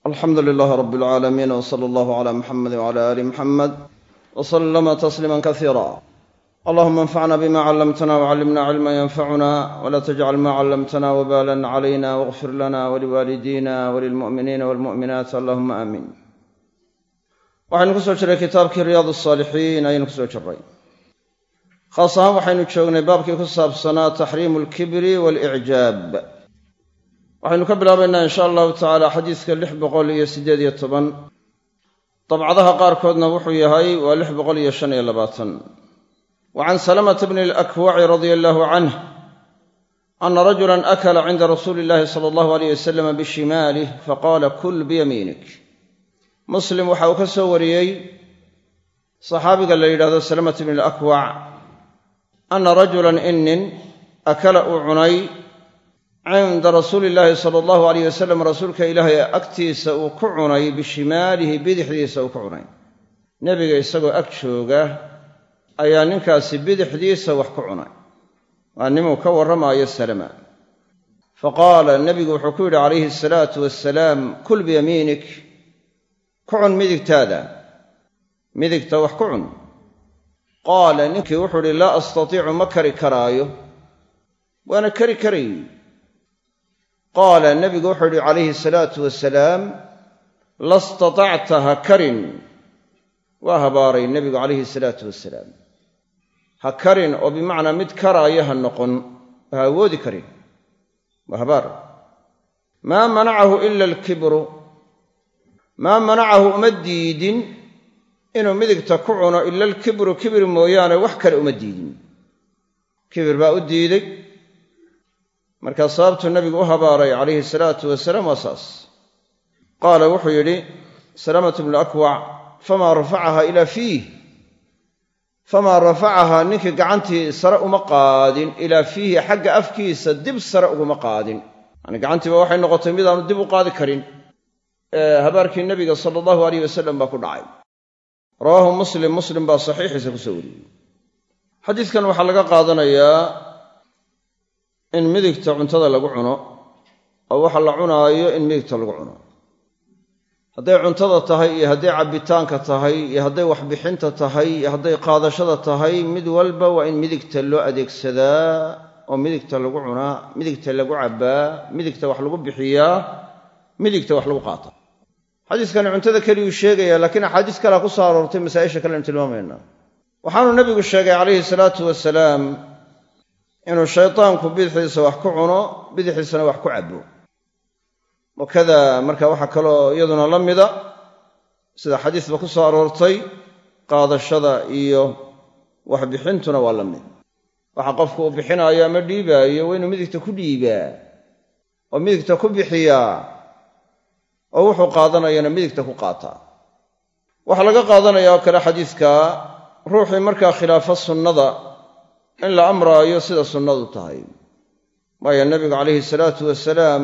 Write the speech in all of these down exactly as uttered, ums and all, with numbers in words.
alxamdu lilahi rab اlcaalamiin wsala allahu cla muxamedi wcala ali muxamed wslama tasliima kasiira allahuma anfacna bima callamtana wcallimna cilma yanfacuna wla tajcal ma callamtana wbalan calayna wاغfir lana waliwaalidina walilmu'miniina walmu'minaat allahuma aamiin waxaynu ku soo jiray kitaabkii riyaad الsaalixiin ayaynu ku soo jiray khaas ahaan waxaynu joognay baabkii ku saabsanaa taxriimu اlkibri waاlicjaab waxaynu ka bilaabaynaa in sha allahu tacaala xadiiska lix boqol iyo siddeed iyo toban dabcadaha qaarkoodna wuxuu yahay waa lix boqol iyo shan iyo labaatan wa can salamata bni alakwaci radia allahu canh ana rajulan akala cinda rasuuli illahi sala allahu alayh wasalam bishimaalih faqaala kul biyamiinik muslim waxa uu ka soo wariyey saxaabiga la yidhahdo salamata bni alakwac ana rajulan inin akala uu cunay cinda rasuuli illaahi sala allahu alayh wasalam rasuulka ilaahay agtiisa uu ku cunay bishimaalihi bidixdiisa uu ku cunay nebiga isagoo ag jooga ayaa ninkaasi bidixdiisa wax ku cunay waa nimuu ka warramaayo salama faqaala nebigu wuxuu ku yidhi calayhi asalaatu wassalaam kul biyamiinik ku cun midigtaada midigta wax ku cun qaala ninkii wuxuu idhi laa astatiicu ma kari karaayo waana kari karay qaala nebigu wuxuu yidhi calayhi asalaatu wasalaam la statacta ha karin waa habaaray nebigu calayhi asalaatu wasalaam ha karin oo bimacnaa mid karaaya ha noqon ha awoodi karin waa habaar maa manacahu ila alkibru maa manacahu uma diidin inuu midigta ku cuno ila alkibru kibir mooyaane wax kale uma diidin kibir baa u diiday markaa sababtuu nebigu u habaaray calayhi salaatu wasalaam waa saas qaala wuxuu yidhi salamatu bnu akwac famaa rafacahaa ilaa fiih famaa rafacahaa ninkii gacantii sare uma qaadin ilaa fiihi xagga afkiisa dib sare uguma qaadin yacni gacantiiba waxay noqotay midaanu dib u qaadi karin ee habaarkii nebiga sala allahu alayh wasalam baa ku dhacay rawaahu muslim muslim baa saxiixiisa ku soo wariyey xadiidkan waxaa laga qaadanayaa in midigta cuntada lagu cuno oo waxa la cunaayo in midigta lagu cuno hadday cuntada tahay iyo hadday cabbitaanka tahay iyo hadday waxbixinta tahay iyo hadday qaadashada tahay mid walba waa in midigta loo adeegsadaa oo midigta lagu cunaa midigta lagu cabbaa midigta wax lagu bixiyaa midigta wax lagu qaata xadiiskani cuntada keliyuu sheegaya laakiin axaadiis kalea ku soo aroortay masaa'isha kaleanu tilmaamaynaa waxaanu nebigu sheegay calayhi salaatu wasalaam inuu shaytaanku bidixdiisa wax ku cuno bidixdiisana wax ku cabbo wakada marka waxaa kaloo iyaduna la mida sida xadiisba ku soo aroortay qaadashada iyo waxbixintuna waa la mid waxa qofku uu bixinaayo ama dhiibaayo waa inuu midigta ku dhiibaa oo midigta ku bixiyaa oo wuxuu qaadanayana midigta ku qaataa waxaa laga qaadanaya oo kale xadiiska ruuxii markaa khilaafa sunnada in la amraayo sida sunnadu tahay waayo nebigu calayhi salaatu wasalaam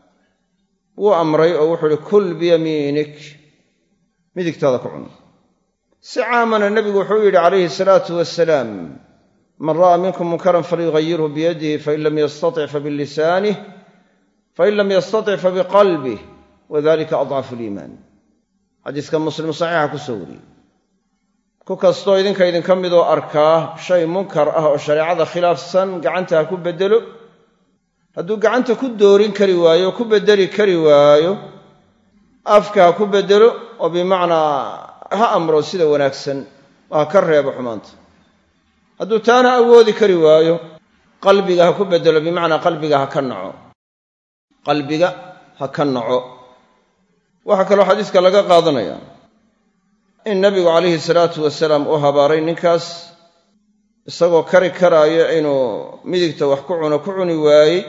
wuu amray oo wuxuu uhi kul biyamiinik midigtaada ku cun si caamana nebigu wuxuu yidhi calayhi salaatu wasalaam man ra'aa minkum munkaran falyughayyirhu biyadihi fain lam yastatic fabilisaanih fain lam yastatic fabiqalbih wadalika adcafu liimaan xadiiska muslim saxiixa ku soo wariyey ku kastoo idinka idinka midoo arkaa shay munkar ah oo shareecada khilaafsan gacanta ha ku beddelo hadduu gacanta ku doorin kari waayo ku beddeli kari waayo afka ha ku beddelo oo bimacnaa ha amro sida wanaagsan oo ha ka reebo xumaanta hadduu taana awoodi kari waayo qalbiga ha ku beddelo bimacnaa qalbiga ha ka naco qalbiga ha ka naco waxaa kaloo xadiiska laga qaadanaya in nebigu calayhi salaatu wasalaam uu habaaray ninkaas isagoo kari karaayo inuu midigta wax ku cuno ku cuni waayey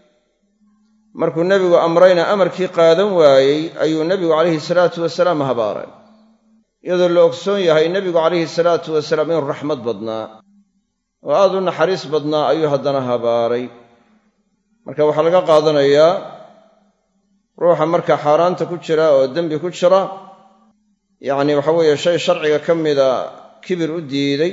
markuu nebigu amrayna amarkii qaadan waayey ayuu nebigu calayhi salaatu wasalaam habaaray iyadoo la ogsoon yahay nebigu calayhi salaatu wasalaam inuu raxmad badnaa oo aad u naxariis badnaa ayuu haddana habaaray marka waxaa laga qaadanayaa ruuxa marka xaaraanta ku jira oo dembi ku jira yacni waxa weeye shay sharciga ka mida kibir u diiday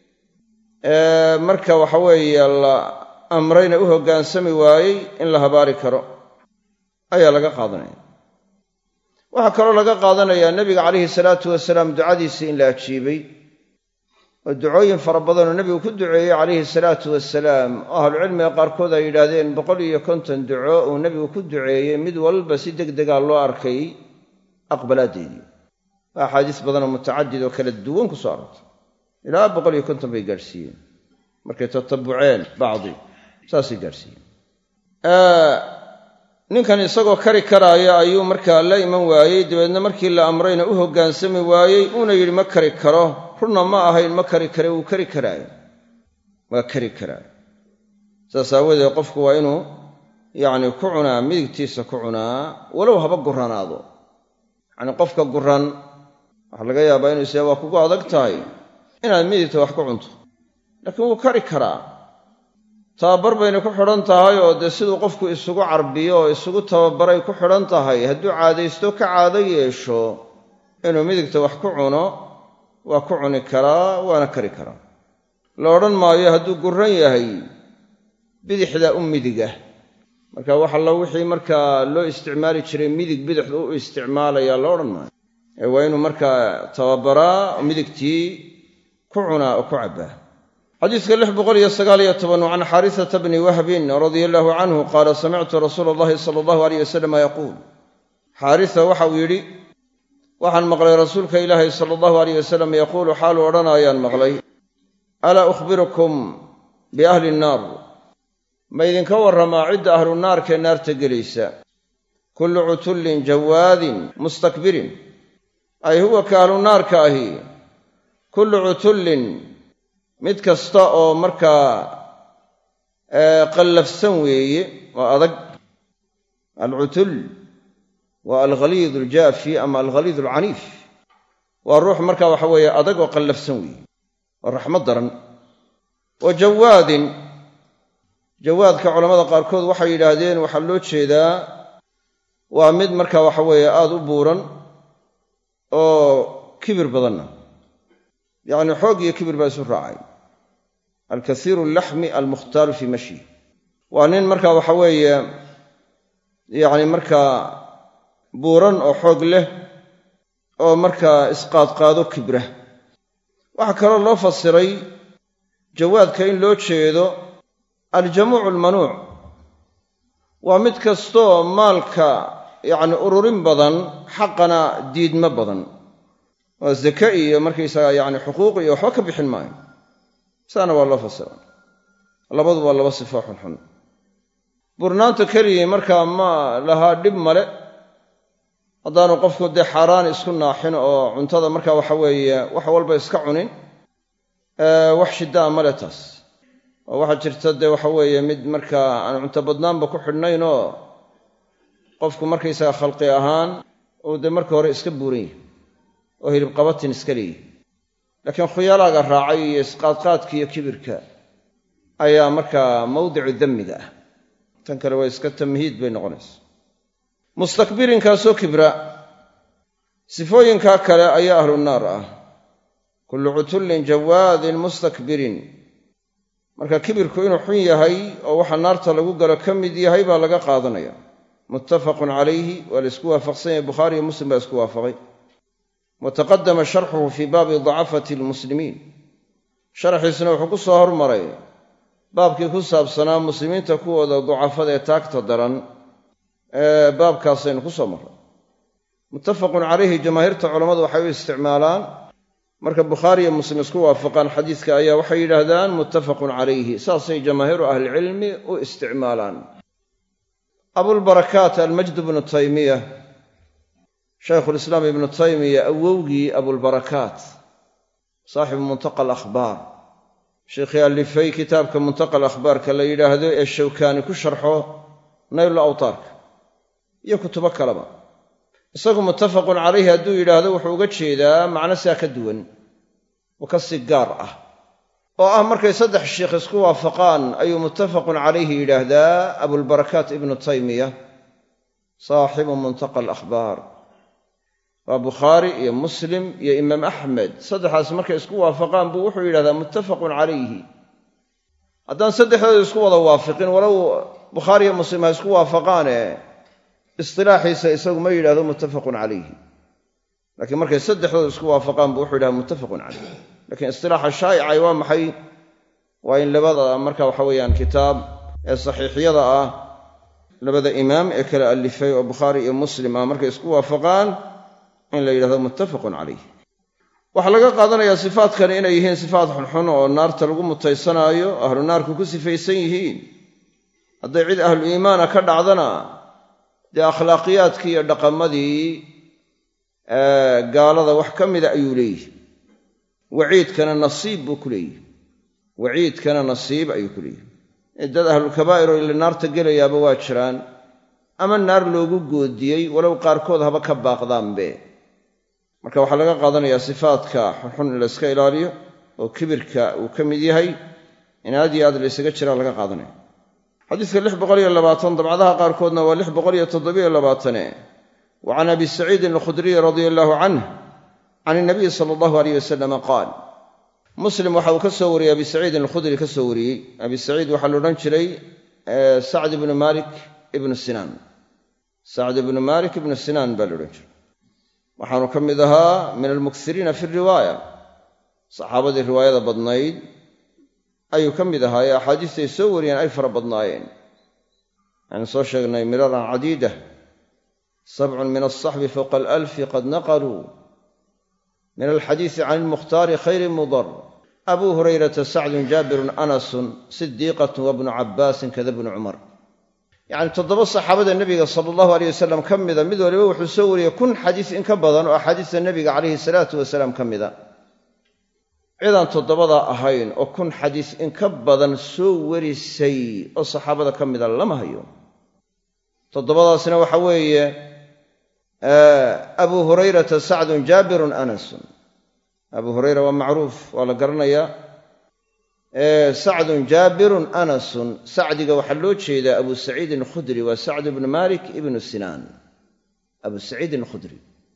ee marka waxa weeye la amrayna u hoggaansami waayey in la habaari karo ayaa laga qaadanaya waxaa kaloo laga qaadanayaa nebiga calayhi salaatu wasalaam ducadiisii in la ajiibay oo ducooyin fara badanoo nebigu ku duceeyey calayhi salaatu wasalaam oo ahlucilmiga qaarkood ay yidhaahdeen boqol iyo konton duco uu nebigu ku duceeyey mid walba si deg degaa loo arkay aqbalaadeedii waa axaadiis badanoo mutacadid oo kala duwan ku soo arortay ilaa boqol iyo konton bay gaadhsiiyeen markay tatabuceen bacdi saasay gaadhsiiyeen ninkan isagoo kari karaaya ayuu markaa la iman waayey dabeedna markii la amrayna u hoggaansami waayey uuna yidhi ma kari karo runna ma ahayn ma kari kare wuu kari karaayo waa kari karaayo saas aawadeed qofku waa inuu yacni ku cunaa midigtiisa ku cunaa walow haba guranaado yacni qofka guran waxaa laga yaabaa inuu isyaa waa kugu adag tahay inaad midigta wax ku cunto laakiin wuu kari karaa tababar bayna ku xidhan tahay oo dee siduu qofku isugu carbiyo oo isugu tababaray ku xidhan tahay hadduu caadaysto ka caado yeesho inuu midigta wax ku cuno waa ku cuni karaa waana kari karaa la odhan maayo hadduu gurran yahay bidixdaa u midiga marka wax allo wixii markaa loo isticmaali jiray midig bidixda u isticmaalayaa la odhan maayo ee waa inuu markaa tababaraa oo midigtii ku cunaa oo ku cabbaa xadiiska lix boqol iyo sagaal iyo toban can xaarisata bni wahbin radia allaahu canhu qaala samictu rasuula allahi sala allahu alayh wasalam yaquul xaarisa waxauu yidhi waxaan maqlay rasuulka ilaahay sala allahu alayh wasalam yaquulu xaaluu odhanaayaan maqlay alaa ukhbirukum biahli nnaar ma idinka warramaa cidda ahlu naarkee naarta gelaysa kullu cutullin jawaadin mustakbirin ay huwa ka ahlu naarka ahi kullu cutullin mid kasta oo markaa qallafsan weeye oo adag alcutul waa alghaliid aljaafi ama alghaliid alcaniif waa ruux markaa waxa weeye adag oo qallafsan weeye waa raxmad daran wa jawaadin jawaadka culammada qaarkood waxay yidhaahdeen waxaa loo jeedaa waa mid markaa waxa weeye aada u buuran oo kibir badanna yacni xoog iyo kibir baa isu raacay alkasiiru allaxmi almukhtaalu fii mashyi waa nin markaa waxa weeye yacni markaa buuran oo xoog leh oo markaa isqaadqaado kibra waxaa kaloo loo fasiray jawaadka in loo jeedo aljamuucu almanuuc waa mid kastoo maalka yacni ururin badan xaqana diidmo badan waa zaka iyo markaysaga yacni xuquuq iyo waxba ka bixin maayo saana waa loo fasira labadu waa laba sifo xunxun burnaanta keligii markaa ma lahaa dhib male haddaanu qofku dee xaaraan isku naaxin oo cuntada markaa waxa weeye wax walba iska cunin wax shiddaa male taas oo waxaa jirta dee waxa weeye mid markaa aan cunto badnaanba ku xidhnayn oo qofku markaysaga khalqi ahaan uu dee marka hore iska buuran yahay oo hilib qabatin iska leeyahy laakiin khuyaalaaga raacay iyo isqaadqaadka iyo kibirka ayaa markaa mawdicu dammiga ah tan kale waa iska tamhiid bay noqonaysa mustakbirinkaasoo kibra sifooyinkaa kale ayaa ahlu naar ah kullu cutullin jawaadin mustakbirin marka kibirku inuu xun yahay oo waxa naarta lagu galo ka mid yahay baa laga qaadanaya muttafaqun calayhi waa la isku waafaqsan yahay bukhaari iyo muslim baa isku waafaqay wataqadama sharxuhu fii baabi dacafati almuslimiin sharxiisuna wuxuu ku soo hormaray baabkii ku saabsanaa muslimiinta kuwooda ducafada ee taagta daran ee baabkaasaynu ku soo marray muttafaqun calayhi jamaahiirta culammadu waxay u isticmaalaan marka bukhaari iyo muslim isku waafaqaan xadiiska ayaa waxay yidhaahdaan muttafaqun calayhi saasay jamaahiiru ahlicilmi u isticmaalaan abulbarakaat almajd bnu taymiya shaykhulislaam ibnu taymiya awowgii abulbarakaat saaxibu muntaqa alakhbaar sheikhii allifay kitaabka muntaqa alakhbaarka la yidhaahdo ee shawkaani ku sharxo naylu awtaarka iyo kutubo kaleba isagu muttafaqun calayhi hadduu yidhaahdo wuxuu uga jeedaa macno sidaa ka duwan oo ka si gaar ah oo ah markay saddex sheikh isku waafaqaan ayuu muttafaqun calayhi yidhaahdaa abulbarakaat ibnu taymiya saaxibu muntaqa alakhbaar waa bukhaari iyo muslim iyo imaam axmed saddexdaas markay isku waafaqaan buu wuxuu yidhahdaa muttafaqun calayhi haddaan saddexdooda isku wada waafiqin walow bukhaari iyo muslim ha isku waafaqaane istilaaxiisa isagu ma yidhahdo muttafaqun calayhi, laakiin markay saddexdooda isku waafaqaan buu wuxuu yidhaha muttafaqun calayh. laakiin istilaaxa shaa'icay waa maxay? waa in labada marka waxa weeyaan kitaab ee saxiixyada ah, labada imaam ee kala alifay oo bukhaari iyo muslim ah, markay isku waafaqaan in la yidhahdo muttafaqun calayh. waxaa laga qaadanayaa sifaadkani inay yihiin sifaad xunxun oo naarta lagu mutaysanaayo, ahlu naarku ku sifaysan yihiin. hadday cid ahlu iimaana ka dhacdana dee akhlaaqiyaadkii iyo dhaqamadii gaalada wax ka mida ayuu leeyihi. waciidkana nasiib buu ku leeyihi, waciidkana nasiib ayuu ku leeyihi. dad ahlulkabaa'ir oo ila naarta gelayaaba waa jiraan, ama naar loogu goodiyey walow qaarkood haba ka baaqdaanbe. marka waxaa laga qaadanayaa sifaadka xunxun in la iska ilaaliyo oo kibirka uu ka mid yahay, in aad iyo aad la ysaga jiraa laga qaadanaya. xadiiska lix boqol iyo labaatan dabcadaha qaarkoodna waa lix boqol iyo toddobiyo labaatane. wa can abi saciidin alkhudriy radia allaahu canh can inabiyi sala allahu alayh wasalama qaal. muslim waxa uu ka soo wariyey abi saciidin alkhudri ka soo wariyey. abi saciid waxaa la odhan jiray sacd ibnu malik ibnu sinaan. sacd ibnu malik ibnu sinaan baa la odhan jiray. waxaanu ka mid ahaa min almuksiriina fi riwaaya, saxaabadii riwaayada badnayd ayuu ka mid ahaa ee axaadiistay soo wariyeen ay fara badnaayeen. waxaynu soo sheegnay miraran cadiida, sabcun min alsaxbi fowqa alalfi qad naqaluu min alxadiisi can ilmukhtaari khayri mudar, abuu hurayrata sacdun jaabirun anasun sidiiqatun wabnu cabbaasin kada bnu cumar. yacni toddoba saxaabada nebiga sala allahu aleyh wasalam ka mida mid waliba wuxuu soo wariyey kun xadiis in ka badan oo axaadiista nebiga calayhi salaatu wasalaam ka mida. cidaan toddobadaa ahayn oo kun xadiis in ka badan soo warisay oo saxaabada ka mida lama hayo. toddobadaasna waxa weeye abuu hurayrata sacdun jaabirun anasun. abuu hurayra waa macruuf, waa la garanayaa. sacdun jaabirun anasun, sacdiga waxaa loo jeedaa abu saciidin alkhudri, waa sacd ibnu malik ibnu sinaan, abu saciidin alkhudri.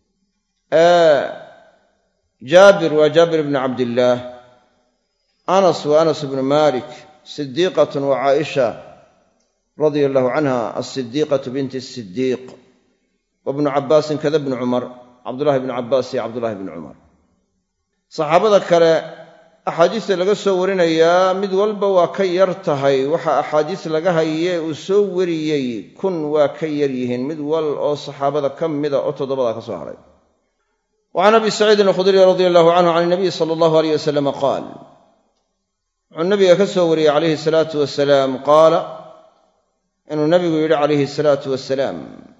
jaabir waa jaabir ibnu cabdillaah. anas waa anas ibnu malik. sidiiqatun waa caaisha radia allahu canha, asidiiqatu binti sidiiq. wabnu cabbaasin kada bnu cumar, cabdullahi bnu cabbaas iyo cabdullahi bnu cumar. saxaabada kale axaadiista laga soo warinayaa mid walba waa ka yar tahay waxa axaadiis laga haye uu soo wariyey kun waa ka yar yihiin mid wal oo saxaabada ka mida oo toddobada ka soo haray. wa can abi saciidin alkhudriy radia allahu canhu can inabiyi sala allahu aleyh wasalama qaal. wuxuu nabiga ka soo wariyey calayhi salaatu wasalaam qaala, inuu nabigu yidhi calayhi salaatu wasalaam,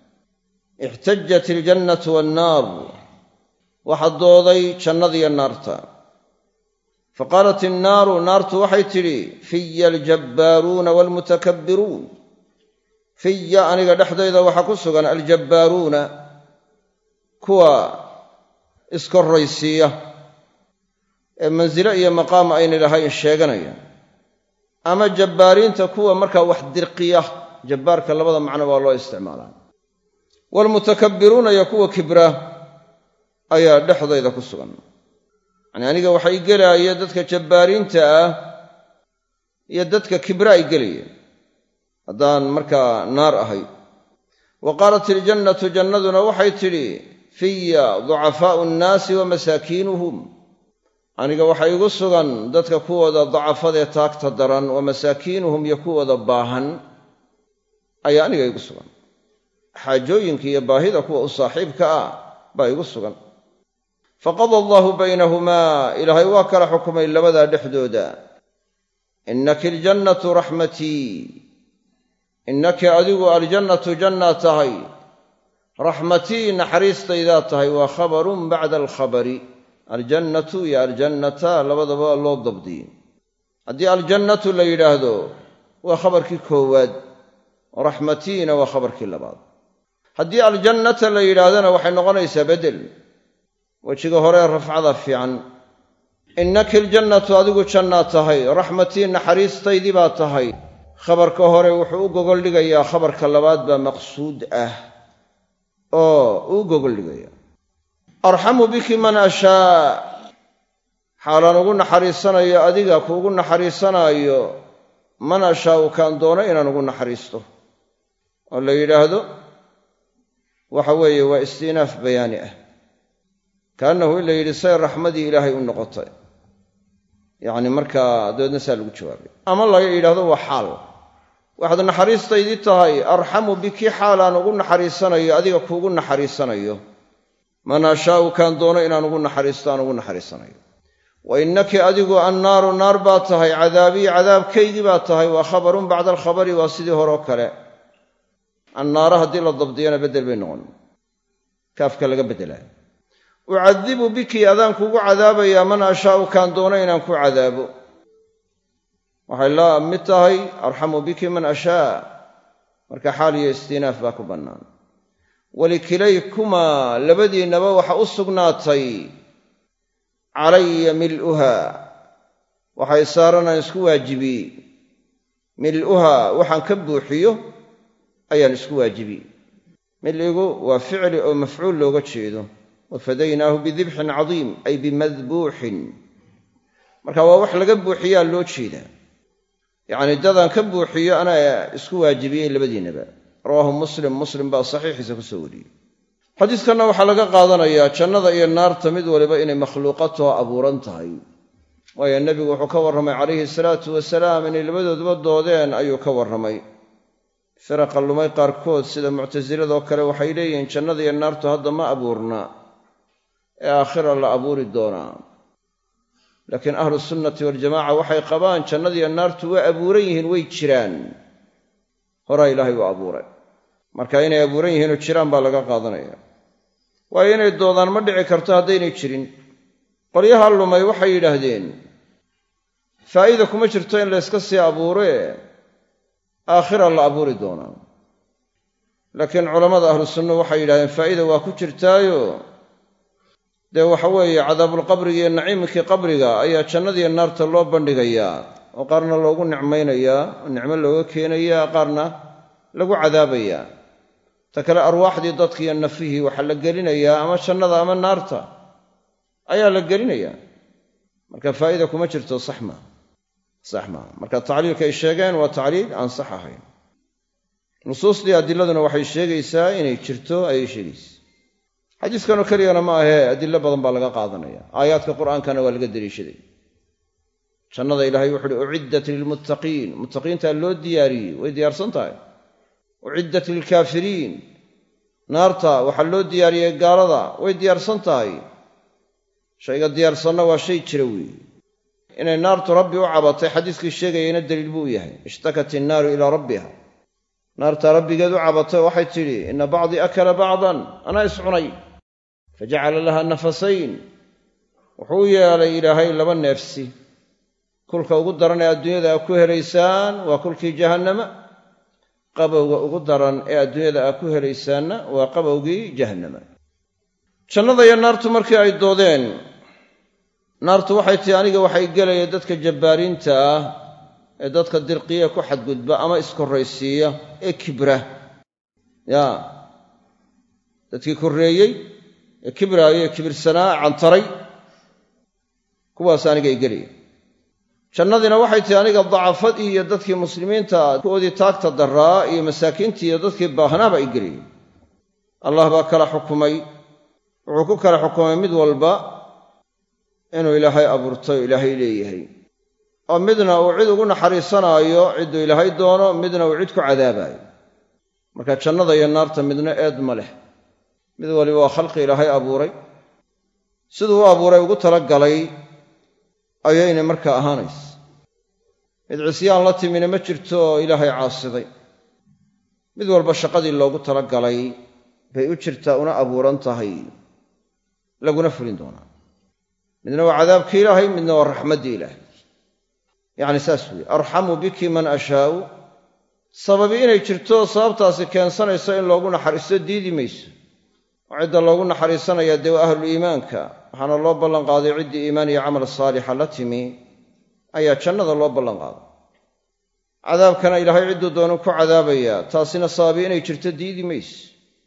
ixtajat iljannatu wannaar, waxaa dooday jannadiyo naarta. faqaalat innaaru, naartu waxay tidhi, fiya aljabbaaruuna waalmutakabbiruun, fiya aniga dhexdayda waxaa ku sugan aljabbaaruuna, kuwa iskorraysiiya ee mansilo iyo maqaam ayna lahayn sheeganaya, ama jabbaariinta kuwa markaa wax dirqiya. jabbaarka labada macno waa loo isticmaalaa. waalmutakabbiruuna iyo kuwa kibra ayaa dhexdayda ku sugan. yacni aniga waxa i gelaaya dadka jabbaariinta ah iyo dadka kibra ay gelaya haddaan markaa naar ahay. wa qaalat iljannatu, jannaduna waxay tidhi, fiya ducafaa'u nnaasi wa masaakiinuhum, aniga waxa igu sugan dadka kuwooda dacafadee taagta daran, wa masaakiinuhum iyo kuwooda baahan ayaa aniga igu sugan. xaajooyinka iyo baahida kuwa u saaxiibka ah baa igu sugan. faqada allaahu baynahumaa, ilaahay waa kala xukumay labadaa dhexdooda. innaki aljannatu raxmatii, innaki adigu aljannatu jannaa tahay, raxmatii naxariistaydaa tahay. waa khabarun bacda alkhabari. aljannatu iyo aljannata labadaba loo dabdiyey. haddii aljannatu la yidhaahdo waa khabarkii koowaad, raxmatiina waa khabarkii labaad. haddii aljannata la yidhaahdana waxay noqonaysaa bedel, wejiga hore rafcada fiican. innaki aljannatu, adigu jannaa tahay, raxmatii naxariistaydii baa tahay. khabarka hore wuxuu u gogol dhigayaa khabarka labaad baa maqsuud ah oo uu gogol dhigaya. arxamu biki man ashaa, xaalaan ugu naxariisanayo adiga kuugu naxariisanaayo man ashaau kaan doono inaan ugu naxariisto. oo la yidhaahdo waxa weeye waa istinaaf bayaani ah kaannahu in la yidhi say raxmadii ilaahay u noqotay yacni markaa dabeedna saa lagu jawaabay ama laga yidhaahdo waa xaal waxaad naxariistaydii tahay arxamu biki xaal aan ugu naxariisanayo adiga kuugu naxariisanayo man ashaa'u kaan doono inaan ugu naxariisto aan ugu naxariisanayo wa innaki adigu annaaru naar baa tahay cadaabii cadaabkaygii baa tahay waa khabarun bacda alkhabari waa sidii horeo kale annaara haddii la dabdiyana beddel bay noqon kaafka laga beddelaayo ucadibu biki adaan kugu cadaabayaa man ashaa'u kaan doono inaan ku cadaabo waxay la mid tahay arxamu biki man ashaa marka xaal iyo istinaaf baa ku bannaan walikilaykumaa labadiinnaba waxa u sugnaatay calaya mil'uhaa waxay saaranaan isku waajibi mil'uhaa waxaan ka buuxiyo ayaan isku waajibi mil'igu waa ficli oo mafcuul looga jeedo wafadaynaahu bidibxin cadiim ay bimadbuuxin marka waa wax laga buuxiyaa loo jeedaa yacni dadaan ka buuxiyo anaa isku waajibiyey labadiinnaba rawaahu muslim muslim baa saxiixiisa ku soo wariyey xadiiskanna waxaa laga qaadanayaa jannada iyo naarta mid waliba inay makhluuqatoo abuuran tahay waayo nebigu wuxuu ka warramay calayhi salaatu wasalaam inay labadooduba doodeen ayuu ka warramay firaqa lumay qaarkood sida muctasiladoo kale waxay leeyihiin jannada iyo naartu hadda ma abuurna ee aakhira la abuuri doonaa laakiin ahlu sunnati waljamaaca waxay qabaan jannadiiyo naartu way abuuran yihiin way jiraan horaa ilaahay u abuuray marka inay abuuran yihiinoo jiraan baa laga qaadanaya waayo inay doodaan ma dhici karto haddaynay jirin qolyaha lumay waxay yidhaahdeen faa'iida kuma jirto in layska sii abuuree aakhira la abuuri doonaa laakiin culammada ahlu sunna waxay yidhahdeen faa'iida waa ku jirtaayo dee waxa weeye cadaabulqabriga iyo naciimkii qabriga ayaa jannadiiyo naarta loo bandhigayaa oo qaarna loogu nicmaynayaa oo nicmo looga keenayaa qaarna lagu cadaabayaa ta kale arwaaxdii dadkiiyo nafihii waxaa la gelinayaa ama jannada ama naarta ayaa la gelinayaa marka faa'iida kuma jirto sax maa sax maa marka tacliilka ay sheegeen waa tacliil aan sax ahayn nusuustii adiladuna waxay sheegaysaa inay jirto ayay sheegaysaa xadiiskanoo keliyana ma ahee adilo badan baa laga qaadanaya aayaadka qur'aankana waa laga deliishaday jannada ilaahay wuxu uhi uciddat lilmuttaqiin muttaqiintaa loo diyaariyey way diyaarsan tahay uciddat lilkaafiriin naarta waxaa loo diyaariyey gaalada way diyaarsan tahay shayga diyaarsanna waa shay jira weeye inay naartu rabbi u cabatay xadiiskii sheegayayna daliil buu yahay ishtakat innaaru ilaa rabbiha naartaa rabbigeed u cabatay waxay tidhi inna bacdii akala bacdan anaa iscunay fajacala laha nafasayn wuxuu u yeelay ilaahay laba neefsi kulka ugu daran ee adduunyada aa ku helaysaan waa kulkii jahannama qabowga ugu daran ee adduunyada aa ku helaysaanna waa qabowgii jahannama jannada iyo naartu markii ay doodeen naartu waxay tihi aniga waxay gelaya dadka jabbaariinta ah ee dadka dirqiya ku xadgudba ama iskorraysiiya ee kibra yaa dadkii korreeyey ee kibraayo ee kibirsanaa cantaray kuwaas aniga ay gelaya jannadiina waxay tihi aniga dacafadii iyo dadkii muslimiinta kuwoodii taagta daraa iyo masaakiintii iyo dadkii baahnaaba ay gelayay allah baa kala xukumay wuxuu ku kala xukumay mid walba inuu ilaahay abuurtay oo ilaahay leeyahay oo midna uu cid ugu naxariisanaayo cidduu ilaahay doono midna uu cid ku cadaabaayo marka jannada iyo naarta midna eed ma leh mid waliba waa khalqi ilaahay abuuray siduu u abuuray ugu talagalay ayaynay markaa ahaanaysa mid cisyaan la timina ma jirto oo ilaahay caasiday mid walba shaqadii loogu talagalay bay u jirtaa una abuuran tahay laguna fulin doonaa midna waa cadaabkii ilaahay midna waa raxmaddii ilaahay yacni saas weeye arxamu biki man ashaa'u sababi inay jirto sababtaasi keensanayso in loogu naxariisto diidi mayso oo cidda loogu naxariisanaya dee waa ahlu iimaanka waxaana loo ballanqaaday ciddii iimaan iyo camal saalixa la timi ayaa jannada loo ballanqaaday cadaabkana ilaahay cidduu doonu ku cadaabayaa taasina sababi inay jirto diidi mayso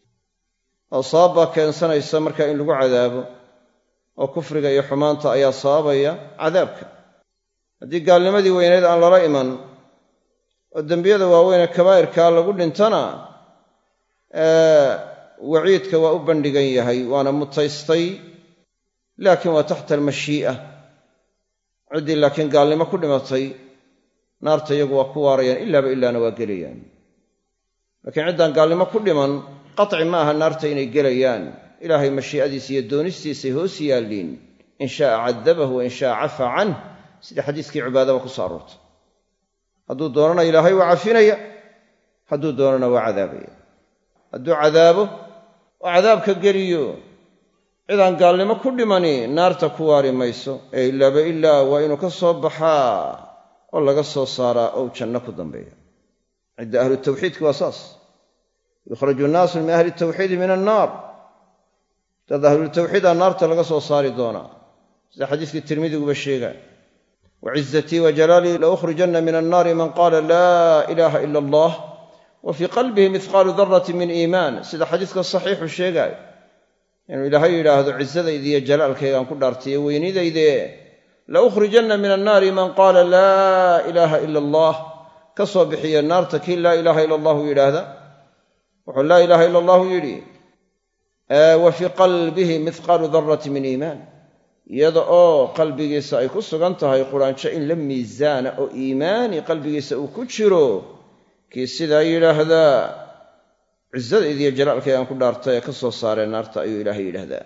oo sabab baa keensanaysa markaa in lagu cadaabo oo kufriga iyo xumaanta ayaa sababaya cadaabka haddii gaalnimadii weyneed aan lala iman oo dembiyada waaweynee kabaa'irkaa lagu dhintana waciidka waa u bandhigan yahay waana mutaystay laakiin waa taxta almashii'a ciddii laakiin gaalnimo ku dhimatay naarta iyagu waa ku waarayaan ilaaba ilaana waa gelayaan laakiin ciddaan gaalnimo ku dhiman qaci ma aha naarta inay gelayaan ilaahay mashii'adiisa iyo doonistiisay hoos yaalliin in shaaa cadabahu wa in shaaa cafaa canh sida xadiiskii cibaadaba ku soo aroortay hadduu doonana ilaahay waa cafinaya hadduu doonana waa cadaabaya hadduu cadaabo oo cadaabka geliyo cidaan gaalnimo ku dhimani naarta ku waari mayso ee ilaaba ilaa waa inuu ka soo baxaa oo laga soo saaraa ou janno ku dambeeya cidda ahlu tawxiidki waa saas yukhraju nnaasu min ahli tawxiidi min annaar dad ahlutawxiida naarta laga soo saari doonaa sida xadiiskii tirmidiguba sheegaa wacizatii wajalaalii laukhrijanna min annaari man qaala laa ilaaha ila allah wa fii qalbihi mihqaalu darati min iimaan sida xadiiska saxiixu sheegaayo inuu ilaahay yidhaahdo cisadaydiiyo jalaalkaygaan ku dhaartayo weynidayde laukhrijanna min annaari man qaala laa ilaaha ila allah ka soo bixiya naarta kii laa ilaaha ila allahu yidhaahda wuxuu laa ilaaha ila allahu yidhi wa fii qalbihi mihqaalu darati min iimaan iyada oo qalbigiisa ay ku sugan tahay quraanjo in la miisaana oo iimaani qalbigiisa uu ku jiro kii sidaa yidhaahdaa cisadaydiiyo jalaalkaygaan ku dhaartay ee ka soo saaree naarta ayuu ilaahay yidhaahdaa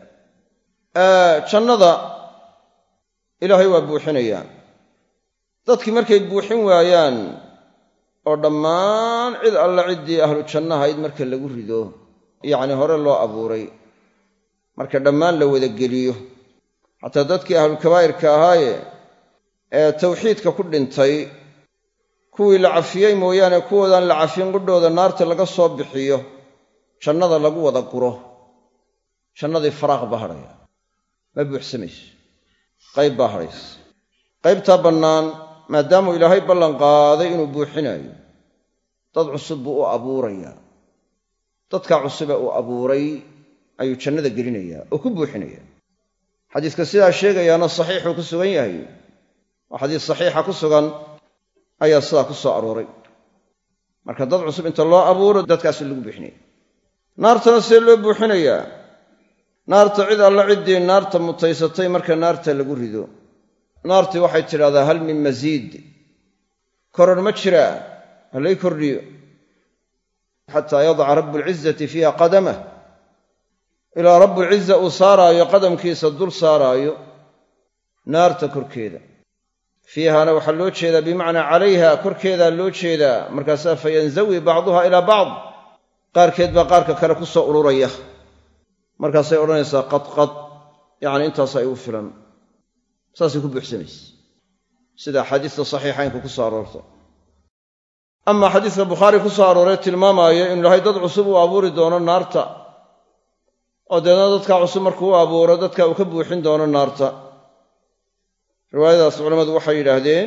jannada ilaahay waa buuxinayaa dadkii markay buuxin waayaan oo dhammaan cid alla ciddii ahlu jannahayd marka lagu rido yacni hore loo abuuray marka dhammaan la wada geliyo xataa dadkii ahlulkabaa'irka ahaaye ee tawxiidka ku dhintay kuwii la cafiyey mooyaane kuwoodaan la cafin qudhooda naarta laga soo bixiyo jannada lagu wada guro jannadii faraaq baa hadhaya ma buuxsamayso qayb baa hadhaysa qaybtaa bannaan maadaamuu ilaahay ballan qaaday inuu buuxinayo dad cusub buu u abuurayaa dadkaa cusube uu abuuray ayuu jannada gelinayaa oo ku buuxinaya xadiiska sidaa sheegayaana saxiixuu ku sugan yahay oo xadiis saxiixa ku sugan ayaa sidaa ku soo arooray marka dad cusub inta loo abuuro dadkaasi lagu buuxinaya naartana see loo buuxinayaa naarta cid alla ciddii naarta mutaysatay marka naarta lagu rido naartii waxay tidhahdaa hal min masiid koror ma jiraa halay kordhiyo xataa yadaca rabbulcizati fiiha qadamah ilaa rabbulciza uu saaraayo qadamkiisa dul saaraayo naarta korkeeda fiihaana waxaa loo jeedaa bimacnaa calayha korkeedaa loo jeedaa markaasaa fayanzawi bacduha ilaa bacd qaarkeed baa qaarka kale ku soo ururaya markaasay odhanaysaa qadqad yacni intaasaa igu filan saasay ku buuxsamaysa sida axaadiista saxiixaynka ku soo aroorta amaa xadiiska bukhaari ku soo arooree tilmaamaayo inu ilaahay dad cusub uu abuuri doono naarta oo deedna dadkaa cusub markuu u abuuro dadka uu ka buuxin doono naarta riwaayadaas culammadu waxay yidhaahdeen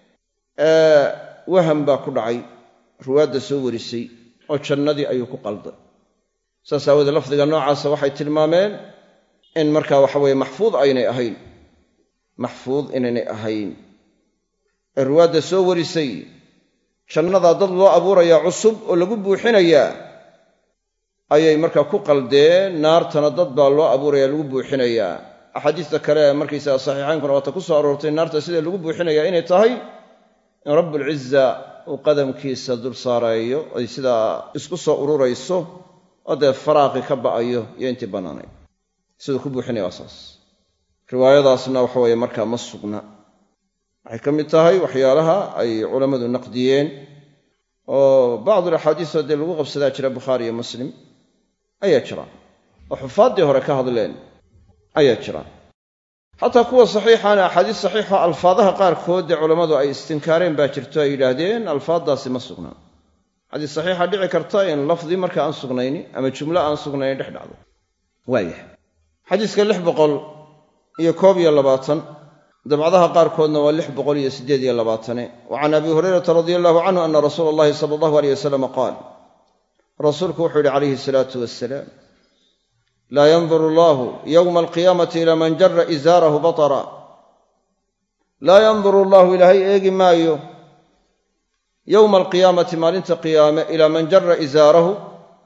waham baa ku dhacay ruwaadda soo warisay oo jannadii ayuu ku qalday saas aawoodee lafdiga noocaasa waxay tilmaameen in markaa waxa weeye maxfuud aynay ahayn maxfuud inaynay ahayn ee ruwaadda soo warisay jannadaa dad loo abuurayaa cusub oo lagu buuxinayaa ayay markaa ku qaldeen naartana dad baa loo abuurayaa lagu buuxinayaa axaadiista kale markaysaga saxiixaynkuna waata ku soo aroortay naarta sida lagu buuxinayaa inay tahay in rabbulciza uu qadamkiisa dul saarayo ay sidaa isku soo ururayso oo dee faraaqi ka ba'ayo iyo intii bannaanayd siduu ku buuxinaya waa saas riwaayadaasna waxa weeye markaa ma sugna waxay ka mid tahay waxyaalaha ay culammadu naqdiyeen oo bacdul axaadiisoo dee lagu qabsadaa jira bukhaari iyo muslim ayaa jira oo xufaaddii hore ka hadleen ayaa jira xataa kuwa saxiixaana axaadiis saxiixa alfaadaha qaarkood dee culammadu ay istinkaareen baa jirto ay yidhaahdeen alfaaddaasi ma sugna xadiis saxiixa dhici karta in lafdi marka aan sugnayni ama jumlo aan sugnayni dhex dhacdo waayah xadiiska lix boqol iyo koob iyo labaatan dabcadaha qaarkoodna waa lix boqol iyo siddeed iyo labaatane wa can abi hurayrata radia allahu canhu ana rasuula allahi sala allahu aleyh wasalam qaal rasuulku wuxuu yidhi calayhi salaatu wassalaam laa yanduru allahu yowma alqiyaamati ilaa man jara izaarahu batara laa yanduru allahu ilaahay eegi maayo yowma alqiyaamati maalinta qiyaame ilaa man jara izaarahu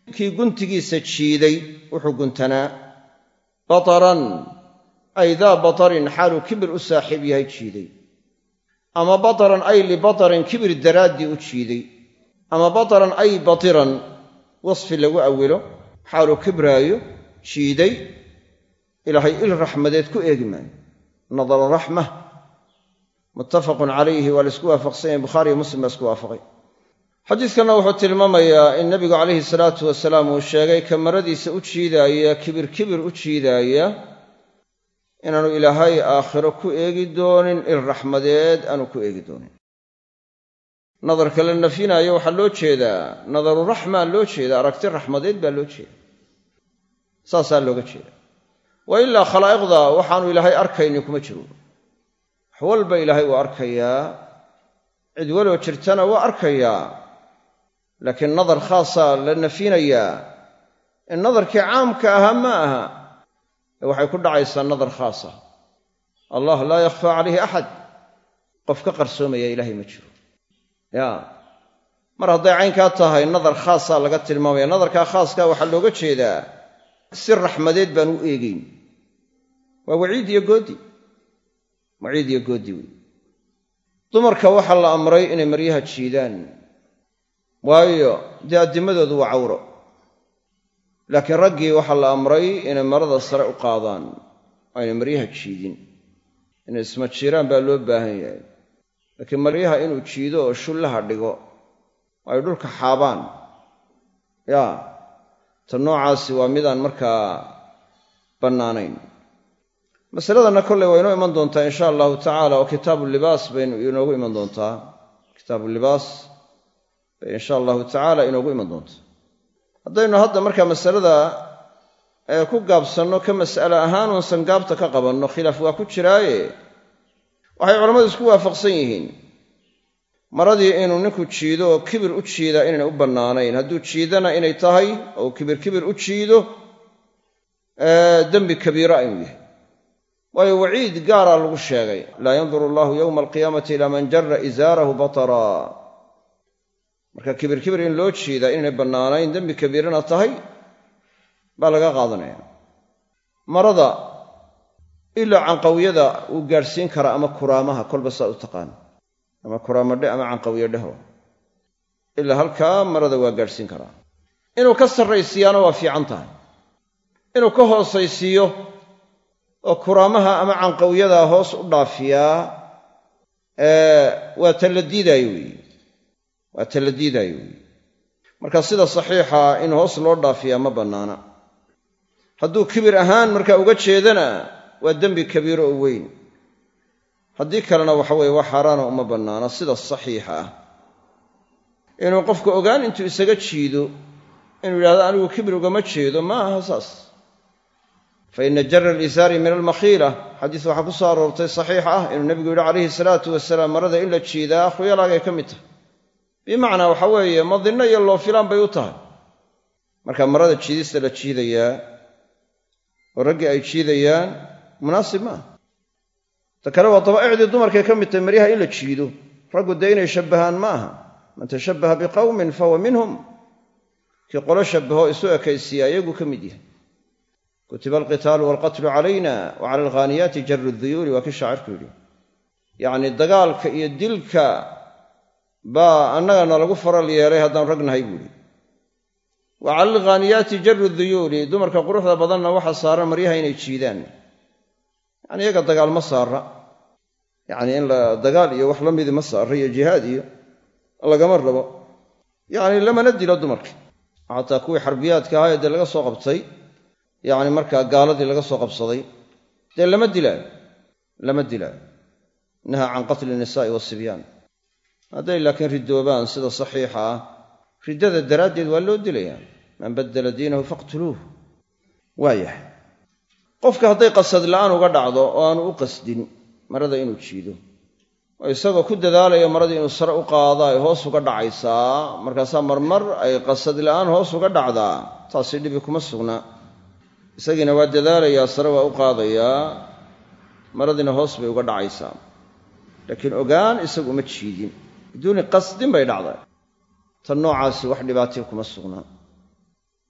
kii guntigiisa jiiday wuxuu guntanaa bataran ay daa batarin xaaluu kibir u saaxiib yahay jiiday, ama bataran ay libatarin kibir daraaddii u jiiday, ama bataran ay batiran wasfi lagu awilo xaaluu kibraayo jiiday, ilaahay il raxmadeed ku eegi maayo. nadara raxma muttafaqun calayhi waa la isku waafaqsan yahay, bukhaariyo muslim baa isku waafaqay. xadiidkanna wuxuu tilmaamayaa in nebigu calayhi salaatu wasalaam uu sheegay ka maradiisa u jiidaaya kibir kibir u jiidaaya inaanu ilaahay aakhiro ku eegi doonin, il raxmadeed aanu ku eegi doonin. nadarka la nafyinaayo waxaa loo jeedaa nadaru raxmaa loo jeeda, aragti raxmadeed baa loo jeeda, saasaa looga jeeda. wa ilaa khalaa'iqda waxaanu ilaahay arkaynin kuma jiro. wax walba ilaahay waa arkayaa, cid waloo jirtana waa arkayaa, laakiin nadar khaasaa la nafyinayaa. in nadarkii caamka ahaa ma aha, ee waxay ku dhacaysaa nadar khaasa. allah laa yakhfaa calayhi axad, qof ka qarsoomaya ilaahay ma jiro. ya mar hadday caynkaa tahay nadar khaasaa laga tilmaamaya. nadarkaa khaaskaa waxaa looga jeedaa si raxmadeed baan u eegayn. waa waciid iyo goodi, waciid iyo goodi wey. dumarka waxaa la amray inay maryaha jiidaan, waayo dee addimadoodu waa cawro. laakiin raggii waxaa la amray inay marada sare u qaadaan, aynay maryaha jiidin. inay isma jiraan baa loo baahan yahay. laakiin maryaha inuu jiido oo shullaha dhigo ay dhulka xaabaan, ya ta noocaasi waa midaan markaa bannaanayn. masaladanna kolley waa inoo iman doontaa insha allahu tacaala, oo kitaabu libaas bay inoogu iman doontaa. kitaabu libaas bay insha allahu tacaala inoogu iman doontaa. haddaynu hadda markaa masalada ee ku gaabsanno ka mas'ale ahaan uunsan gaabta ka qabanno, khilaaf waa ku jiraaye waxay culammadu isku waafaqsan yihiin maradii inuu ninku jiido oo kibir u jiidaa inaynay u bannaanayn. hadduu jiidana inay tahay oo kibir kibir u jiido dembi kabiira inuu yahay, waayo waciid gaaraa lagu sheegay. laa yanduru allahu yowma alqiyaamati ilaa man jara izaarahu batara. marka kibir kibir in loo jiidaa inaynay bannaanayn, dembi kabiirana tahay baa laga qaadanaya. marada ilaa canqawiyada uu gaadhsiin karaa, ama kuraamaha, kolba saa u taqaan, ama kuraamadhe ama canqawiyo dheho, ilaa halkaa marada waa gaadhsiin karaa. inuu ka sarraysiiyaana waa fiican tahay. inuu ka hoosaysiiyo oo kuraamaha ama canqawiyada hoos u dhaafiyaa waa ta la diidaayo weeye, waa ta la diidaayo weeye. marka sida saxiixa in hoos loo dhaafiyaa ma bannaana. hadduu kibir ahaan markaa uga jeedana waa dembi kabiiro oo weyn. haddii kalena waxa weeye waa xaaraana uma bannaana. sida saxiixa ah inuu qofku ogaan intuu isaga jiido inuu yidhahdo anigu kibir ugama jeedo, ma aha saas. fa ina jara alisaari min almakhiila, xadiis waxaa ku soo aroortay saxiixa ah inuu nebigu yidhi calayhi salaatu wasalaam marada in la jiidaa khuyalaagay ka mid tahay. bimacnaa waxa weeye madinno iyo loo filaan bay u tahay. marka marada jiidista la jiidayaa oo raggii ay jiidayaan munaasib maaha. ta kale waa dabaa'icdii dumarkay ka mid tahay maryaha in la jiido. raggu dee inay shabbahaan ma aha. man tashabbaha biqawmin fahuwa minhum. kii qolo shabbaho isu ekaysiiya iyagu ka mid yahay. kutiba alqitaalu waalqatlu calayna wa cala alghaaniyaati jaru duyuuli, waa kii shaacirku yidhi. yacnii dagaalka iyo dilka baa annagana lagu faral yeelay haddaan ragnahay buu yidhi. wa cala alghaaniyaati jaru duyuuli, dumarka quruxda badanna waxaa saaran maryaha inay jiidaan. yacni iyaga dagaal ma saara, yacni in la dagaal iyo wax la midi ma saara, iyo jihaad iyo lagama rabo. yacni lamana dilo dumarka. xataa kuwii xarbiyaadka ahaa ee dee laga soo qabtay, yacni markaa gaaladii laga soo qabsaday, dee lama dilaayo lama dilaayo. nahaa can qatli nisaa'i wasibyaan. hadday laakiin ridoobaan sida saxiixa ah, riddada daraaddeed waa loo dilayaa. man baddala diinahu faqtuluuh. waayahay qofka hadday qasad la'aan uga dhacdo oo aanu u qasdin marada inuu jiido, oo isagoo ku dadaalaya marada inuu sare u qaado ay hoos uga dhacaysaa, markaasaa marmar ay qasad la'aan hoos uga dhacdaa, taasi dhibi kuma sugnaa. isagiina waa dadaalayaa, sare waa u qaadayaa, maradiina hoos bay uga dhacaysaa. laakiin ogaan isagu uma jiidin, biduuni qasdin bay dhacday. tan noocaasi wax dhibaataya kuma sugnaa.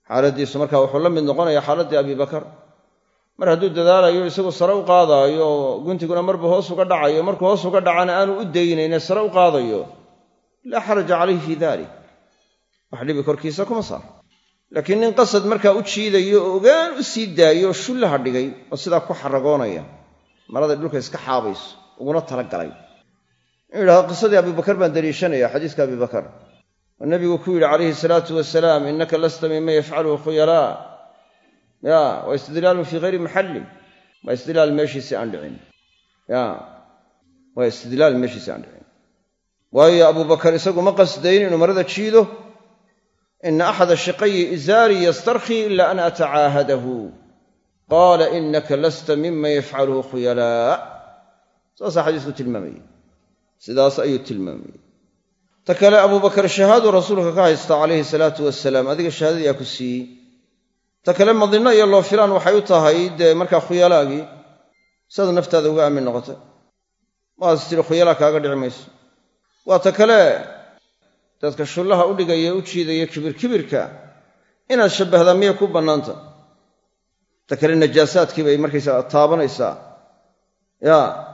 xaaladiisu markaa wuxuu la mid noqonayaa xaaladdii abibakar mar hadduu dadaalayo isagu sare u qaadaayo guntiguna marba hoos uga dhacayo markuu hoos uga dhacana aanu u daynayne sare u qaadayo laa xaraja calayhi fii dalik wax dhibi korkiisa kuma saar laakiin nin qasad markaa u jiidayo oo ogaan u sii daayo oo shullaha dhigay oo sidaa ku xaragoonaya marada dhulka iska xaabayso uguna talagalay inuu yidhahdo qisadii abibakar baan daliishanaya xadiiska abibakar oo nebigu ku yidhi calayhi salaatu wasalaam innaka lasta mima yafcaluhu khuyalaa ya waa istidlaalun fii hayri maxallin waa istidlaal meeshiisii aan dhicin ya waa istidlaal meeshiisii aan dhicin waayo abubakar isagu ma qasdayn inuu marada jiido ina axada shiqayi izaarii yastarkhii ila an atacaahadahu qaala inaka lasta mima yafcaluhu khuyalaa saasaa xadiisku tilmaamayey sidaas ayuu tilmaamayey ta kale abubakar shahaadu rasuulka ka haysta calayhi salaatu wasalaam adiga shahaadadii aa ku siiyey ta kale madinno iyo loo filaan waxay u tahay dee markaa khuyalaagii siaad naftaada uga aamin noqotay waas tiri khuyalaa kaaga dhici mayso waa ta kale dadka shullaha u dhigaya u jiidaya kibirkibirka inaad shabbahdaa miyay ku bannaanta ta kale najaasaadkii bay markaysaa taabanaysaa ya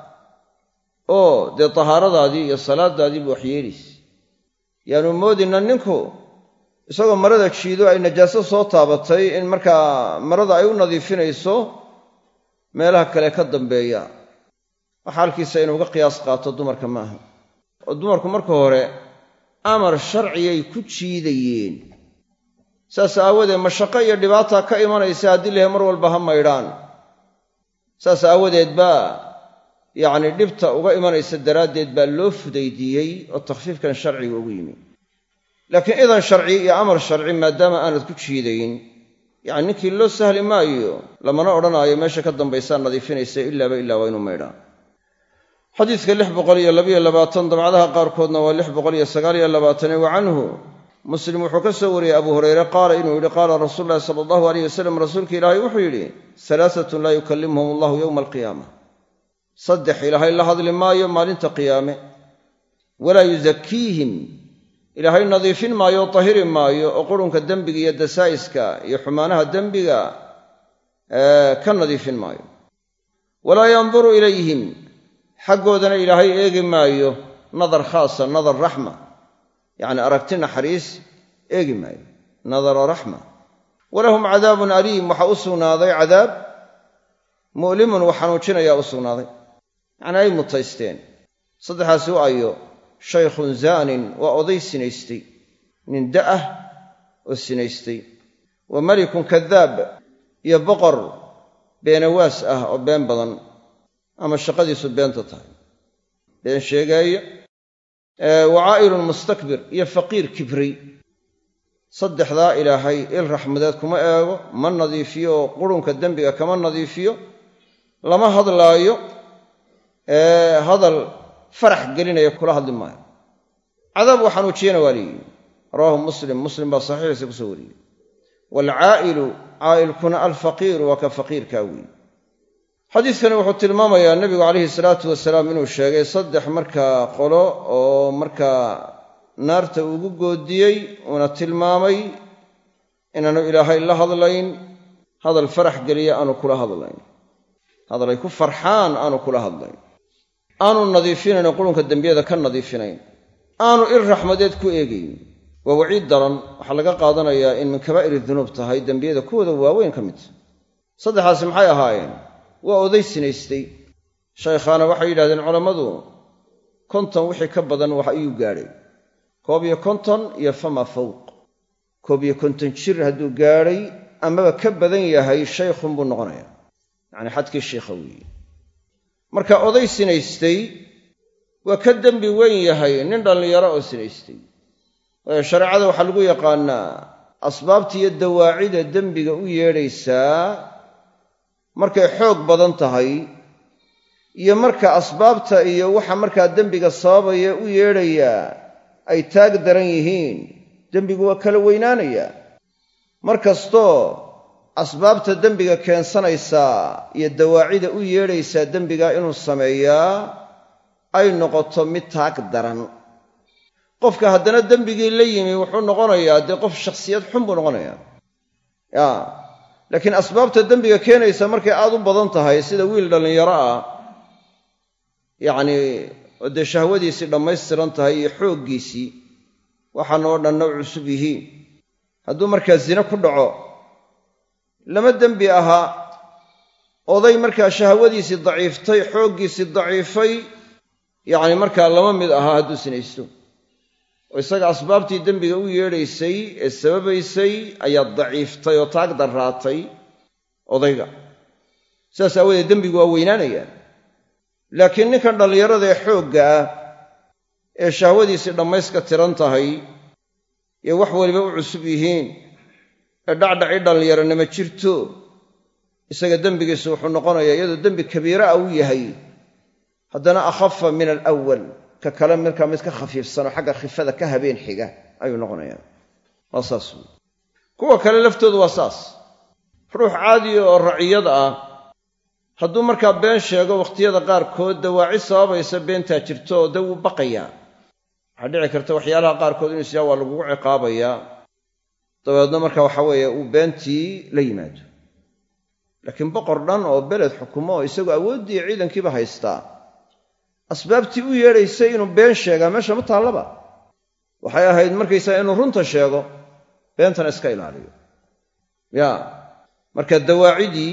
oo dee tahaaradaadii iyo salaadaadii bu waxyeelaysa yaanu moodina ninku isagoo marada jiido ay najaaso soo taabatay in markaa marada ay u nadiifinayso meelaha kale ka dambeeya waxa halkiisa inuu uga qiyaas qaato dumarka maaha oo dumarku marka hore amar sharciyay ku jiidayeen saas aawadeed mashaqo iyo dhibaata ka imanaysa haddii lahe mar walba ha maydhaan saas aawadeed baa yacni dhibta uga imanaysa daraaddeed baa loo fudaydiiyey oo takhfiifkan sharciga ugu yimi laakiin idan sharci iyo amar sharci maadaama aanad ku jiidayn yacni ninkii loo sahli maayo lamana odhanaayo meesha ka dambaysaa nadiifinaysa ilaaba ilaa waa inuu maydhaan xadiidka lix boqol iyo labayo labaatan dabcadaha qaarkoodna waa lix boqol iyo sagaal iyo labaatan wa canhu muslim wuxuu ka soo wariyey abu hurayre qaala inuu yidhi qaala rasuulu llahi sala allahu alayh wasalam rasuulka ilaahay wuxuu yidhi salaasatun laa yukallimuhum allahu yowma alqiyaama saddex ilaahay la hadli maayo maalinta qiyaame walaa yusakiihim ilaahay nadiifin maayo o tahiri maayo oo qurunka dembiga iyo dasaa'iska iyo xumaanaha dembiga ka nadiifin maayo walaa yanduru ilayhim xaggoodana ilaahay eegi maayo nadar khaasa nadar raxma yacni aragti naxariis eegi maayo nadara raxma walahum cadaabun aliim waxaa u sugnaaday cadaab mu'limun wax xanuujinayaa u sugnaaday yacni ay mutaysteen saddexaasi u ayo shaykhun zaanin waa oday sinaystay nin da'ah oo sinaystay wa malikun kadaab iyo boqor beenawaas ah oo been badan ama shaqadiisu beenta tahay been sheegaaya wa caa'ilun mustakbir iyo faqiir kibray saddexdaa ilaahay il raxmadeed kuma eego ma nadiifiyo oo qurunka dembiga kama nadiifiyo lama hadlaayo hadal farax gelinaya kula hadli maayo cadaab uu xanuujiyana waa leeyihi rawaahu muslim muslim baa saxiixiisa kusoo wariyey waalcaa'ilu caa'ilkuna alfaqiiru waa ka faqiirkaa weeye xadiidkani wuxuu tilmaamayaa nebigu calayhi salaatu wasalaam inuu sheegay saddex markaa qolo oo markaa naarta ugu goodiyey uuna tilmaamay inaanu ilaahay la hadlayn hadal farax geliya aanu kula hadlayn hadal ay ku farxaan aanu kula hadlayn aanu nadiifinayn qurunka dembiyada ka nadiifinayn aanu il raxmadeed ku eegayn waa waciid daran waxaa laga qaadanayaa in min kabaa'iri dunuub tahay dembiyada kuwooda waaweyn ka mid saddexaasi maxay ahaayeen waa oday sinaystay shaykhaana waxay yidhahdeen culammadu konton wixii ka badan wax ayuu gaadhay koob iyo konton iyo fama fawq koob iyo konton jir hadduu gaadhay amaba ka badan yahay shaykhun buu noqonayaa yacni xadkii sheikha weeye marka oday sinaystay waa ka dembi weyn yahay nin dhallinyaro oo sinaystay waayo shareecada waxaa lagu yaqaannaa asbaabta iyo dawaacida dembiga u yeedhaysaa markay xoog badan tahay iyo marka asbaabta iyo waxa markaa dembiga sababaya u yeedhayaa ay taag daran yihiin dembigu waa kala weynaanayaa mar kastoo asbaabta dembiga keensanaysaa iyo dawaacida u yeedhaysaa dembigaa inuu sameeyaa ay noqoto mid taag daran qofka haddana dembigii la yimi wuxuu noqonayaa dee qof shakhsiyad xun buu noqonayaa ya laakiin asbaabta dembiga keenaysa markay aad u badan tahay sida wiil dhallinyaro ah yacni oo dee shahwadiisii dhammaystiran tahay iyo xooggiisii waxaan oo dhanna u cusub yihiin hadduu markaa zine ku dhaco lama dembi ahaa oday markaa shahwadiisii daciiftay xooggiisii daciifay yacni markaa lama mid ahaa hadduu sinaysto oo isaga asbaabtii dembiga u yeedhaysay ee sababaysay ayaa daciiftay oo taag darraatay odayga sidaas aawadeed dembigu waa weynaanayaa laakiin ninkan dhallinyarada ee xoogga ah ee shahwadiisii dhammayska tiran tahay ee wax waliba u cusub yihiin ee dhacdhaci dhallinyaronimo jirto isaga dembigiisu wuxuu noqonayaa iyadoo dembi kabiira ah uu yahay haddana akhafa min alawal ka kale markaa mid ka khafiifsanoo xagga khifada ka habeen xiga ayuu noqonayaa waa saas wey kuwa kale laftoodu waa saas ruux caadiya oo raciyad ah hadduu markaa been sheego wakhtiyada qaarkood dawaaci sababaysa beentaa jirto oo dee wuu baqayaa waxaa dhici karta waxyaalaha qaarkood inuu isyaa waa lagugu ciqaabayaa dabeedna marka waxa weeye uu beentii la yimaado laakiin boqor dhan oo beled xukumo oo isagu awooddii ciidankiiba haystaa asbaabtii u yeedhaysay inuu been sheegaa meesha ma taallaba waxay ahayd markaysaa inuu runta sheego beentana iska ilaaliyo ya marka dawaacidii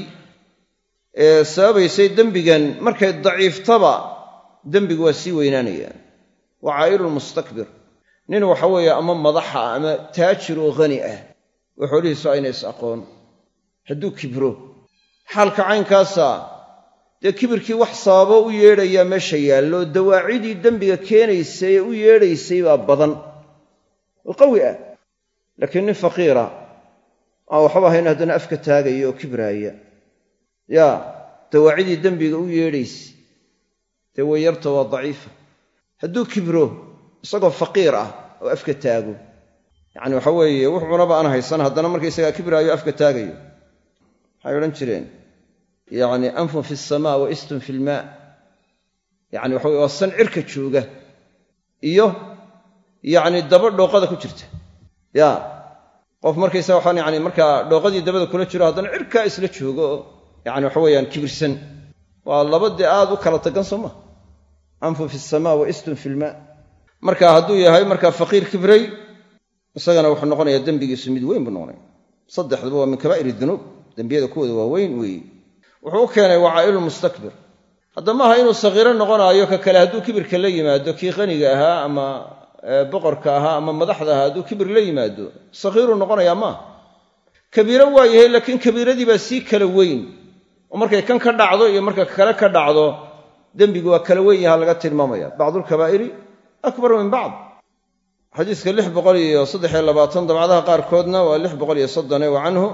ee sababaysay dembigan markay daciiftaba dembigu waa sii weynaanayaan waa caa'ilulmustakbir nin waxa weeye ama madaxa ama taajir oo khani ah oo xoolihiisu ayna is aqoon hadduu kibro xaalka caynkaasa dee kibirkii wax sababo u yeedhayaa meesha yaallo dawaacidii dembiga keenaysay ee u yeedhaysay baa badan oo qawi ah laakiin nin faqiira aan waxba ahayn haddana afka taagaya oo kibraaya yaa dawaacidii dembiga u yeedhaysay dee way yarta waa daciifa hadduu kibro isagoo faqiir ah oo afka taago yacni waxa weeye wux cunaba aan haysan haddana markaysagaa kibraayo afka taagayo waxay odhan jireen yacni anfun fi asamaa wa istun fi ilmaa yacni waxa weye waa san cirka jooga iyo yacni daba dhooqada ku jirta ya qof markaysaga waxaan yacni markaa dhooqadii dabada kula jiro haddana cirkaa isla joogo oo yacni waxa weeyaan kibirsan waa labadii aad u kala tagan soo maa anfun fi asamaa wa istun fi ilmaa marka hadduu yahay markaa faqiir kibray isagana wuxuu noqonayaa dembigiisu mid weyn buu noqonaya saddexduba waa min kabaa'ir dunuub dembiyada kuwooda waa weyn weeye wuxuu u keenay waa caa'ilulmustakbir hadda maaha inuu sagiiro noqonaayo ka kale hadduu kibirka la yimaado kii qaniga ahaa ama boqorka ahaa ama madaxda ahaa hadduu kibir la yimaado sagiiruu noqonayaa maaha kabiiro waa yahay laakiin kabiiradii baa sii kala weyn oo markay kan ka dhacdo iyo marka kale ka dhacdo dembigu waa kala weyn yaha laga tilmaamaya bacdulkabaa'iri akbaru min bacd xadiiska lix boqol iyo saddex iyo labaatan dabcadaha qaarkoodna waa lix boqol iyo soddone wa canhu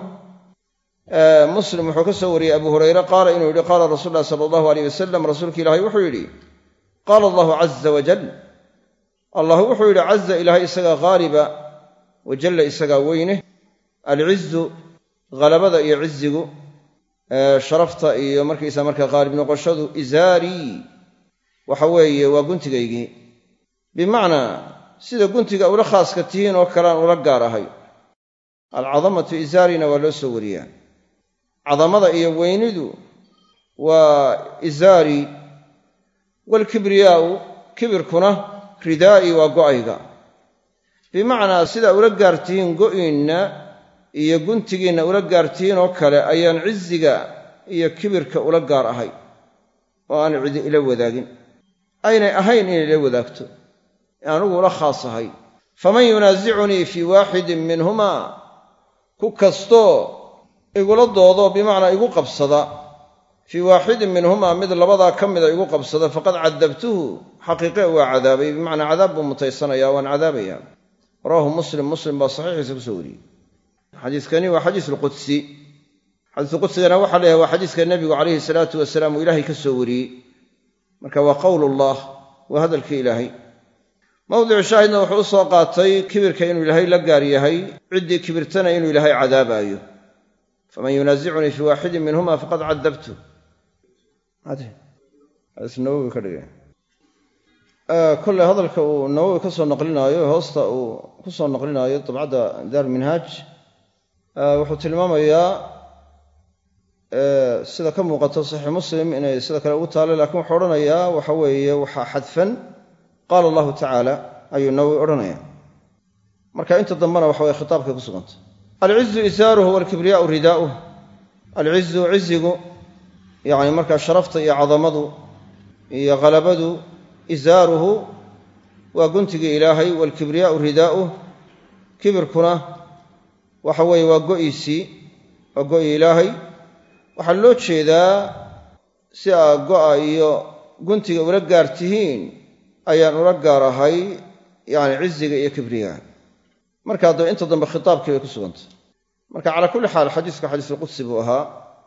muslim wuxuu ka soo wariyey abu hurayre qaala inuu yidhi qaala rasuulu llahi sala allahu aleyh wasalam rasuulka ilaahay wuxuu yidhi qaala allahu caza wajal allah wuxuu yidhi caza ilaahay isagaa haaliba wajalla isagaa weyne alcizu halabada iyo cizigu sharafta iyo markaysaa markaa haalib noqoshadu izaarii waxa weeye waa guntigaygii bimacnaa sida guntiga ula khaaska tihiin oo kalean ula gaar ahay alcadamatu izaarina waa loo soo wariyaa cadamada iyo weynidu waa izaari waalkibriyaa'u kibirkuna ridaa'i waa go'ayga bimacnaa sidaa ula gaartihiin go'iinna iyo guntigiinna ula gaartihiin oo kale ayaan ciziga iyo kibirka ula gaar ahay oo aan cidi ila wadaagin aynay ahayn inay ila wadaagto anugu ula khaas ahay faman yunaasicunii fii waaxidin minhumaa ku kastoo igula doodo bimacnaa igu qabsada fii waaxidin minhumaa mid labadaa ka mida igu qabsada faqad cadabtuhu xaqiiqe waa cadaabay bimacnaa cadaab buu mutaysanayaa waan cadaabayaa rawaahu muslim muslim baa saxiixiisa ku soo wariyey xadiiskani waa xadiis alqudsi xadiisulqudsigana waxaa leeyahay waa xadiiska nebigu calayhi salaatu wasalaam uu ilaahay ka soo wariyey marka waa qowlullah waa hadalkii ilaahay mawdicu shaahidna wuxuu u soo qaatay kibirka inuu ilaahay la gaar yahay ciddii kibirtana inuu ilaahay cadaabaayo faman yunaasicunii fii waaxidin minhuma faqad cadabtu nawowi ka dhigay kolley hadalka uu nawowi ka soo naqlinaayo hoosta uu ku soo naqlinaayo dabcadda daar minhaaj wuxuu tilmaamayaa sida ka muuqato saxiix muslim inay sida kale ugu taalo laakiin wuxuu odhanayaa waxa weeye waxaa xadfan qaala allahu tacaala ayuu nawowi odhanaya marka inta dambena waxa weye khitaabkay ku sugantay alcizu isaaruhu walkibriyaau ridaa'uh alcizu cizigu yacni markaa sharafta iyo cadamadu iyo halabadu isaaruhu waa guntigii ilaahay waalkibriyaau ridaa'uh kibirkuna waxa weeye waa go'iisii waa go'i ilaahay waxaa loo jeedaa si aa go'a iyo guntiga ula gaar tihiin ayaan ula gaar ahay yacni ciziga iyo kibriyaha marka haddaba inta dambe khitaabkii bay ku sugantay marka calaa kulli xaal xadiisku xadiisulqudsi buu ahaa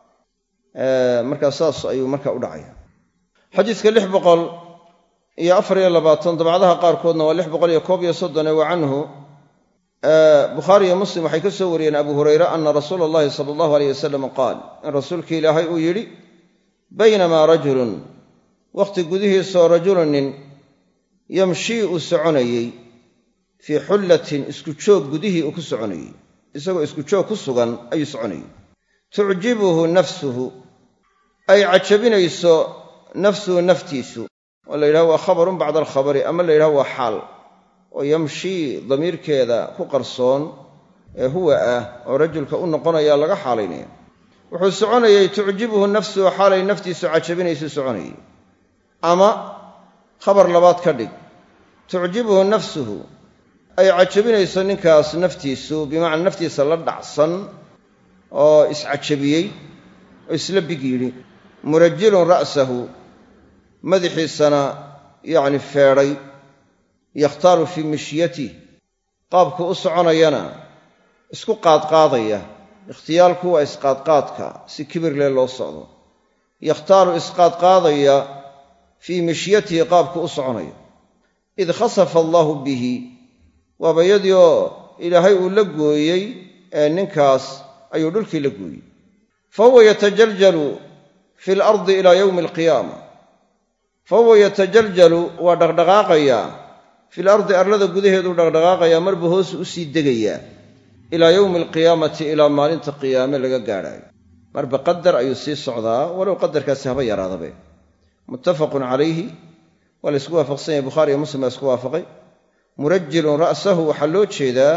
markaa saas ayuu marka u dhacaya xadiiska lix boqol iyo afar iyo labaatan dabcadaha qaarkoodna waa lix boqol iyo koob iyo soddon wa canhu bukhaari iyo muslim waxay ka soo wariyeen abu hurayra ana rasuula allahi sala allahu aleyh wasalam qaal in rasuulkii ilaahay uu yidhi baynamaa rajulun wakhti gudihiisoo rajulun nin yamshii uu soconayey fii xullatin isku joog gudihii uu ku soconayey isagoo isku joog ku sugan ayuu soconayey tucjibuhu nafsuhu ay cajabinayso nafsuhu naftiisu oo la yidhaha waa khabarun bacda alkhabari ama la yidhaha waa xaal oo yamshii damiirkeeda ku qarsoon ee huwa ah oo rajulka u noqonaya laga xaalaynaya wuxuu soconayey tucjibuhu nafsuhu xaalay naftiisu cajabinaysu soconayey ama khabar labaad ka dhig tucjibuhu nafsuhu ay cajabinayso ninkaas naftiisu bimacnaa naftiisa la dhacsan oo iscajabiyey oo isla big yidhi murajilun ra'sahu madaxiisana yacni feedhay yakhtaaru fii mishyatih qaabku u soconayana isku qaadqaadaya ikhtiyaalku waa isqaadqaadka si kibir leh loo socdo yakhtaaru isqaadqaadaya fii mishyatihi qaabku u soconayo id khasafa allaahu bihi waaba yadii oo ilaahay uu la gooyey ee ninkaas ayuu dhulkii la gooyey fa huwa yatajaljalu fi lardi ilaa yowmi alqiyaama fa huwa yatajaljalu waa dhaqdhaqaaqayaa fil ardi arlada gudaheeduu dhaqdhaqaaqayaa marba hoos u sii degayaa ilaa yowmi alqiyaamati ilaa maalinta qiyaame laga gaadhaayo marba qadar ayuu sii socdaa walow qadarkaasi haba yaraadabe muttafaqun calayhi waa la isku waafaqsan yahay bukhaari iyo muslim baa isku waafaqay murajilun ra'sahu waxaa loo jeedaa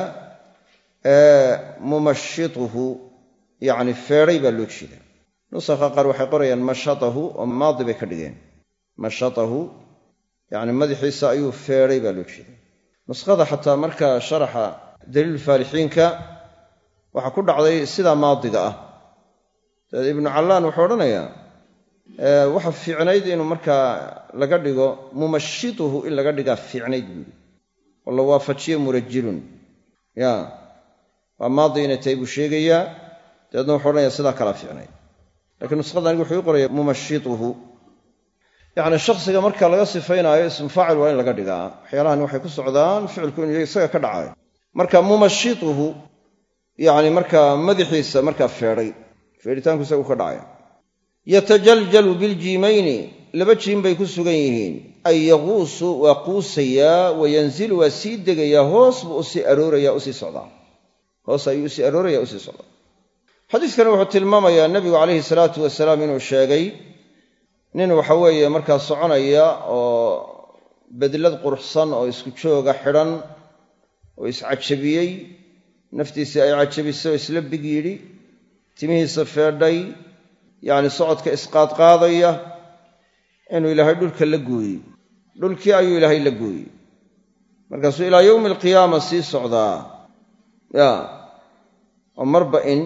mumashituhu yacni feedhay baa loo jeedaa nusakha qaar waxay qorayaan mashatahu oo maadi bay ka dhigeen mashatahu yacni madaxiisa ayuu feedhay baa loo jeedaa nuskhada xataa markaa sharaxa daliilulfaalixiinka waxaa ku dhacday sidaa maadiga ah dabeed ibnu callaan wuxuu odhanayaa waxa fiicnayd inuu markaa laga dhigo mumashituhu in laga dhigaa fiicnayd buuri oo la waafajiyo murajilun ya waa maadi inay tahay buu sheegayaa dabeedna wuxuu odhanayaa sidaa kalaa fiicnayd lakiin nuskhada anigu wuxuu ii qoraya mumashituhu yacni shakhsiga marka laga sifaynaayo ismu faacil waa in laga dhigaa waxyaalahani waxay ku socdaan ficilku inuu isaga ka dhacayo marka mumashituhu yacni markaa madaxiisa markaa feedhay feedhitaanku isagu ka dhacaya yatajaljalu biljiimayni laba jiim bay ku sugan yihiin ay yaquusu waa quusayaa wayanzilu waa sii degayaa hoos buu usii arooraya usii socdaa hoos ayuu usii arooraya usii socdaa xadiiskani wuxuu tilmaamayaa nebigu calayhi salaatu wasalaam inuu sheegay nin waxa weeye markaa soconaya oo bedlad quruxsan oo isku jooga xidhan oo iscajabiyey naftiisii ay cajabisay oo isla big yidhi timihiisa feedhay yacni socodka isqaadqaadaya inuu ilaahay dhulka la gooyey dhulkii ayuu ilaahay la gooyey markaasuu ilaa yowmi alqiyaama sii socdaa ya oo marba in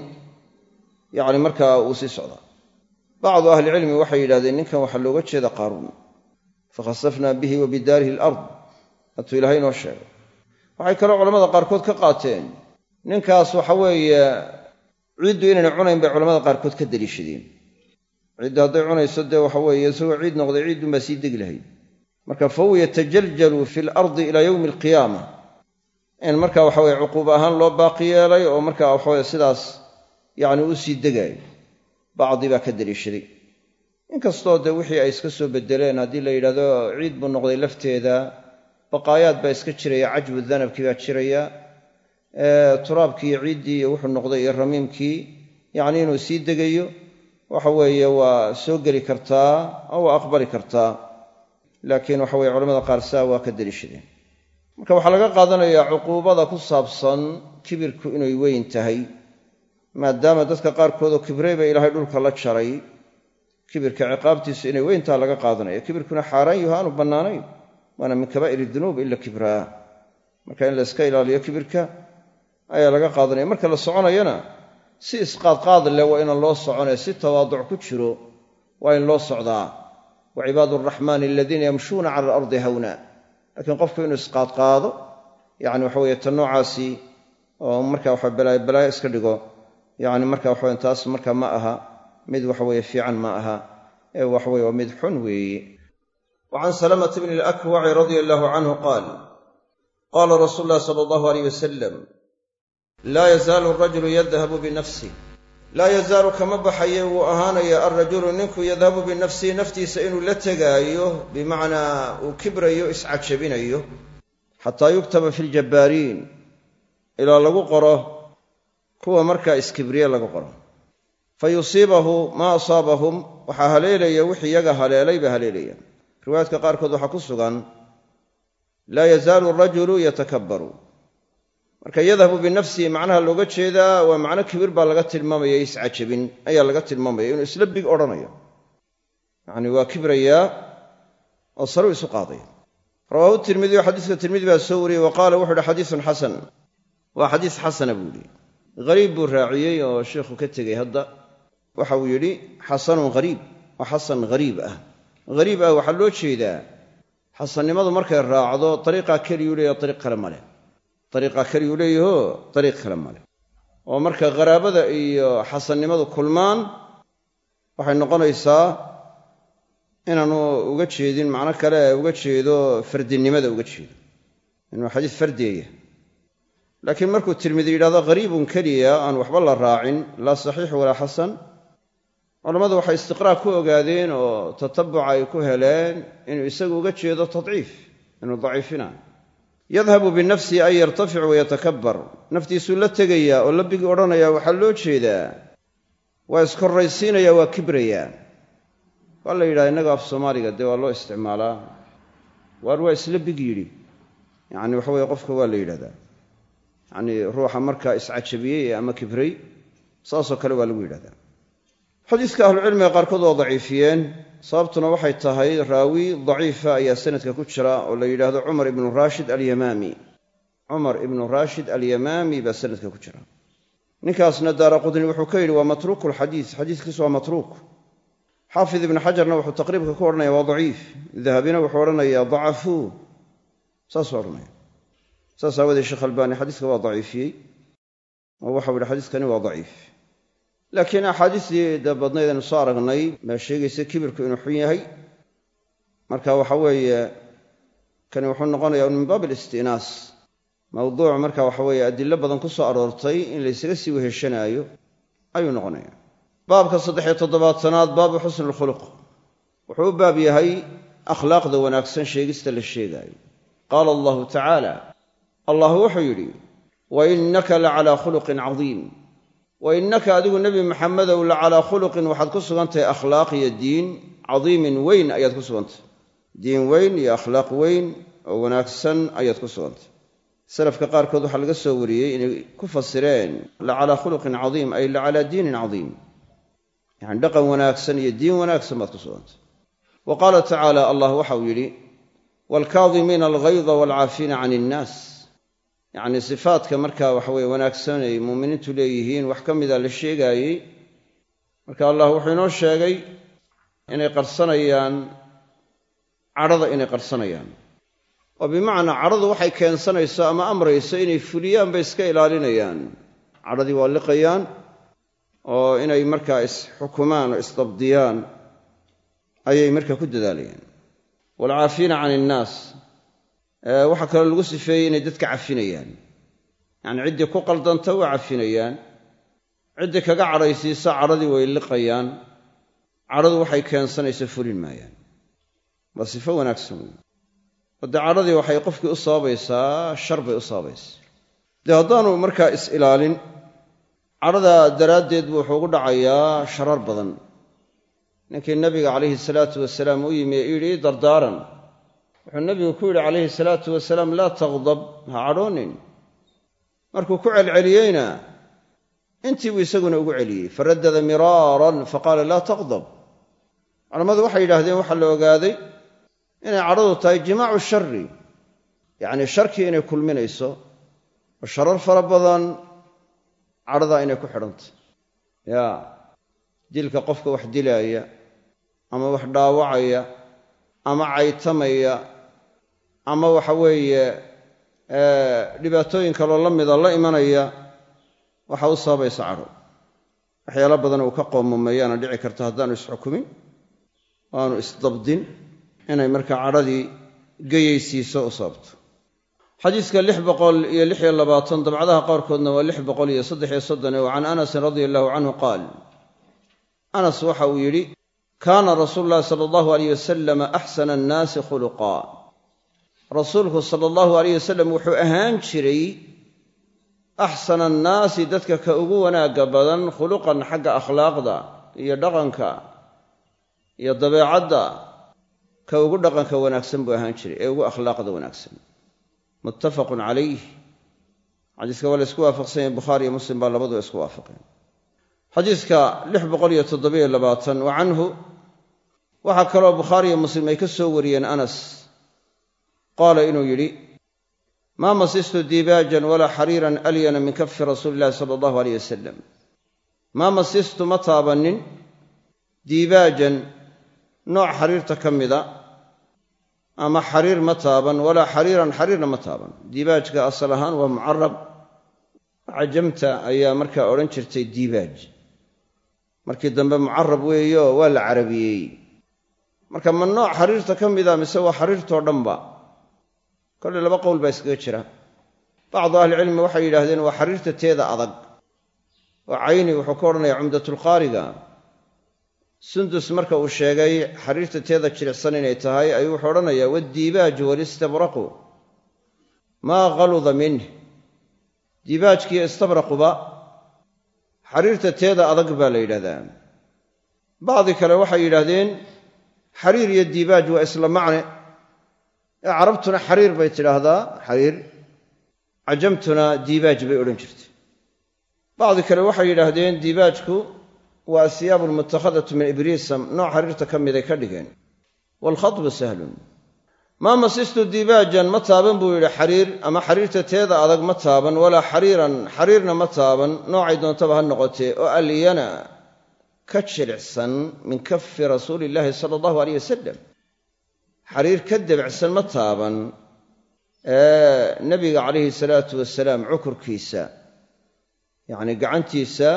yacni markaa uu sii socdaa bacdu ahlicilmi waxay yidhahdeen ninkan waxaa looga jeeda qaaruun fakhasafnaa bihi wa bidaarihi alard hatuu ilaahay inoo sheegay waxay kaloo culamada qaarkood ka qaateen ninkaas waxa weeye ciiddu inayna cunayn bay culamada qaarkood ka daliishadeen ciiddu hadday cunayso dee waxa weeye isagoo ciid noqday ciiddunbaa sii degi lahayd marka fahuwa yatajaljalu fi lardi ilaa yowmi alqiyaama in marka waxa weye cuquub ahaan loo baaqi yeelay oo marka waxaweye sidaas yacni u sii degaayo bacdi baa ka daliishaday inkastoo dee wixii ay iska soo bedeleen haddii la yidhahdo ciid buu noqday lafteeda baqaayaad baa iska jiraya cajbu danabkii baa jiraya turaabkii ciiddii iyo wuxuu noqday iyo ramiimkii yacni inuu sii degayo waxa weeye waa soo geli kartaa oo waa aqbali kartaa laakiin waxa weye culamada qaar saa waa ka deliishadeen marka waxaa laga qaadanayaa cuquubada ku saabsan kibirku inay weyn tahay maadaama dadka qaarkoodoo kibrayba ilaahay dhulka la jaray kibirka ciqaabtiisu inay weyn taha laga qaadanaya kibirkuna xaaraan yaho aanu bannaanayn waana min kabaa'ir dunuub ila kibraa marka in la iska ilaaliyo kibirka ayaa laga qaadanaya marka la soconayana si isqaadqaad leh waa inaan loo soconee si tawaaduc ku jiro waa in loo socdaa wa cibaadu araxmaani aladiina yamshuuna cala alardi hawna laakiin qofku inuu isqaadqaado yacni waxa weye ta noocaasi oo marka waxa balaayo balaayo iska dhigo yacni marka waxawe taas marka ma aha mid waxaweye fiican ma aha ee waxaweye waa mid xun weeye wa can salamata bni alakwaci radia allahu canhu qaal qaala rasuulu llahi sala allahu alayh wasalam laa yazaalu arajulu yadhabu binafsih laa yazaalu kama baxaye wuu ahaanaya alrajulu ninku yadhabu binafsihi naftiisa inuu la tegaayo bimacnaa uu kibrayo iscajabinayo xataa yuktaba fi ljabbaariin ilaa lagu qoro kuwa markaa iskibriye lagu qoro fa yusiibahu maa asaabahum waxaa haleelaya wixii iyaga haleelay baa haleelaya riwaayaadka qaarkood waxaa ku sugan laa yazaalu arajulu yatakabbaru marka yadhabu binafsihi macnaha looga jeedaa waa macno kibir baa laga tilmaamaya iscajabin ayaa laga tilmaamaya inuu isla big odhanayo yacni waa kibrayaa oo saruu isu qaadaya rawaahu tirmidiyu xadiiska tirmidi baa soo wariyey wa qaala wuxu uhi xadiisun xasan waa xadiis xasana buu yidhi hariib buu raaciyey oo sheikhu ka tegey hadda waxa uu yidhi xasanun hariib waa xasan hariib ah hariib ah waxaa loo jeedaa xasannimadu markay raacdo dariiqaa keliyuu leeyaho dariiq kale ma leh dariiqaa keliyuu leeyaho dariiq kale ma leh oo marka qaraabada iyo xasannimadu kulmaan waxay noqonaysaa inaanu uga jeedin macno kale ee uga jeedo fardinimada uga jeedo inuu xadiis fardiyaya laakiin markuu tirmidi yidhahdo hariibun keliya aan waxba la raacin laa saxiix walaa xasan culammadu waxay istiqraa ku ogaadeen oo tatabuca ay ku heleen inuu isagu uga jeedo tadciif inuu daciifinayo yadhabu binafsihi an yartafic wayatakabbar naftiisuu la tegayaa oo la bigi odhanaya waxaa loo jeedaa waa iskorraysiinaya waa kibrayaa waa la yidhaha innaga af soomaaliga dee waa loo isticmaalaa waar waa isla big yidhi yacni waxa weye qofka waa la yidhahdaa yacni ruuxa markaa iscajabiyey ama kibray saasoo kale waa lagu yidhahdaa xadiiska ahlucilmiga qaarkood waa daciifiyeen sababtuna waxay tahay raawi daciifa ayaa sanadka ku jira oo la yidhaahdo cumar ibnu raashid alyamaami cumar ibnu raashid alyamaami baa sanadka ku jira ninkaasna daara qudni wuxuu ka yidhi waa matruuku lxadiis xadiiskiisu waa matruuk xaafid ibnu xajarna wuxuu taqriibka ku odhanaya waa daciif dahabina wuxuu odhanayaa dacafuu saasuu odhanaya saas aawadee sheekh albaani xadiiska waa daciifiyey oo waxau yidhi xadiiskani waa daciif laakiin axaadiistii da badnayd aynu soo aragnay baa sheegaysa kibirku inuu xun yahay marka waxa weeye kani wuxuu noqonayaa min baab alistinaas mawduuc marka waxa weeye adilo badan ku soo aroortay in laysaga sii weheshanaayo ayuu noqonaya baabka saddexiyo toddobaatanaad baabu xusni alkhuluq wuxuu u baab yahay akhlaaqda wanaagsan sheegista la sheegaayo qaala allahu tacaala allah wuxuu yidhi wa innaka la calaa khuluqin cadiim wa innaka adigu nebi maxamedow la calaa khuluqin waxaad ku sugantahay akhlaaq iyo diin cadiimin weyn ayaad ku sugantahay diin weyn iyo akhlaaq weyn oo wanaagsan ayaad ku sugantahay salafka qaarkood waxaa laga soo wariyey inay ku fasireen la calaa khuluqin cadiim ay la calaa diinin cadiim yacni dhaqan wanaagsan iyo diin wanaagsan baad ku sugantay wa qaala tacaala allah waxau yidhi waalkaadimiina alghayda waalcaafiina can innaas yacnii sifaadka markaa waxaweye wanaagsan ay muuminiintu leeyihiin wax ka mida la sheegaayey marka allah wuxuu inoo sheegay inay qarsanayaan cadhada inay qarsanayaan oo bimacnaa cadhadu waxay keensanayso ama amrayso inay fuliyaan bay iska ilaalinayaan cadhadii waa liqayaan oo inay markaa isxukumaan oo isdabdiyaan ayay markaa ku dadaalayaan waalcaafiina can innaas waxaa kaloo lagu sifeeyey inay dadka cafinayaan yacni ciddii ku qaldanta waa cafinayaan ciddii kaga cadhaysiisa cadhadii way liqayaan cadhadu waxay keensanayso fulin maayaan waa sifo wanaagsan wey oo dee cadhadii waxay qofkii u sababaysaa shar bay u sababaysaa dee haddaanu markaa is-ilaalin cadhada daraaddeed buu wuxuu ugu dhacayaa sharar badan. ninkii nabiga calayhi salaatu wasalaam u yimi ee yidhi dardaaran, wuxuu nabigu ku yidhi calayhi salaatu wasalaam laa taqdab, ha cadhoonin. markuu ku celceliyeyna intii buu isaguna ugu celiyey, faraddada miraaran faqaala laa taqdab. culammadu waxay yidhaahdeen waxaa la ogaaday inay cadhadu tahay jimaacu shari, yacnii sharkii inay kulminayso oo sharar fara badan cadhadaa inay ku xidhantay. yaa dilka qofka wax dilaaya ama wax dhaawacaya ama caytamaya ama waxa weeye dhibaatooyin kaloo la mida la imanaya waxa u sababaysa cadho. waxyaalo badan uu ka qoomameeyaana dhici karta haddaanu isxukumin oo aanu isdabdin inay markaa cadhadii geyaysiiso u sababto. xadiiska lix boqol iyo lix iyo labaatan dabcadaha qaarkoodna waa lix boqol iyo saddex iyo soddon oo can anasin radia allahu canhu qaal, anas waxa uu yidhi kaana rasuulu llahi sala allahu alayh wasalam axsana annaasi khuluqa. rasuulku sala allahu alayh wasalam wuxuu ahaan jiray axsana annaasi dadka ka ugu wanaagga badan khuluqan xagga akhlaaqda iyo dhaqanka iyo dabeecadda ka ugu dhaqanka wanaagsan buu ahaan jiray ee ugu akhlaaqda wanaagsan. muttafaqun calayh. xadiiska waa la isku waafaqsan yahay, bukhaari iyo muslim baa labaduba isku waafaqeen. xadiiska lix boqol iyo toddobiyo labaatan wa canhu waxaa kaloo bukhaari iyo muslim ay ka soo wariyeen anas qaala inuu yidhi maa masistu dibaajan walaa xariiran alyana min kafi rasuuli illahi sala allahu alayh wasalam. maa masistu ma taabannin dibaajan nooc xariirta ka mida ama xariir ma taaban, walaa xariiran xariirna ma taaban. diibaajka asal ahaan waa mucarab, cajamta ayaa markaa odhan jirtay diibaaj, markii dambe mucarab weeyo waa la carabiyey. marka ma nooc xariirta ka mida mise waa xariirtoo dhanba? kolley laba qowl baa iskaga jira. bacdu ahlicilmi waxay yidhaahdeen waa xariirta teeda adag, oo cayni wuxuu ka odhanaya cumdatulqaariga sundus marka uu sheegay xariirta teeda jilicsan inay tahay ayuu wuxuu odhanayaa waddiibaaju walistabraqu maa ghaluda minh. diibaajkiiyo istabraquba xariirta teeda adag baa la yidhahdaa. bacdi kale waxay yidhaahdeen xariir iyo diibaaj waa isla macne, ee carabtuna xariir bay tidhaahdaa xariir, cajamtuna diibaaj bay odhan jirtay. bacdi kale waxay yidhaahdeen diibaajku waa asiyaabu almutakhadatu min ibriisam, nooc xariirta ka miday ka dhigeen. waalkhadbu sahlun. maa masistu dibaajan ma taaban buu yidhi xariir ama xariirta teeda adag ma taaban, walaa xariiran xariirna ma taaban, noocay doontaba ha noqotee, oo alyana ka jilicsan min kafi rasuuli illaahi sala allahu alayh wasalam. xariir ka debicsan ma taaban ee nebiga calayhi salaatu wasalaam cukurkiisa, yacnii gacantiisa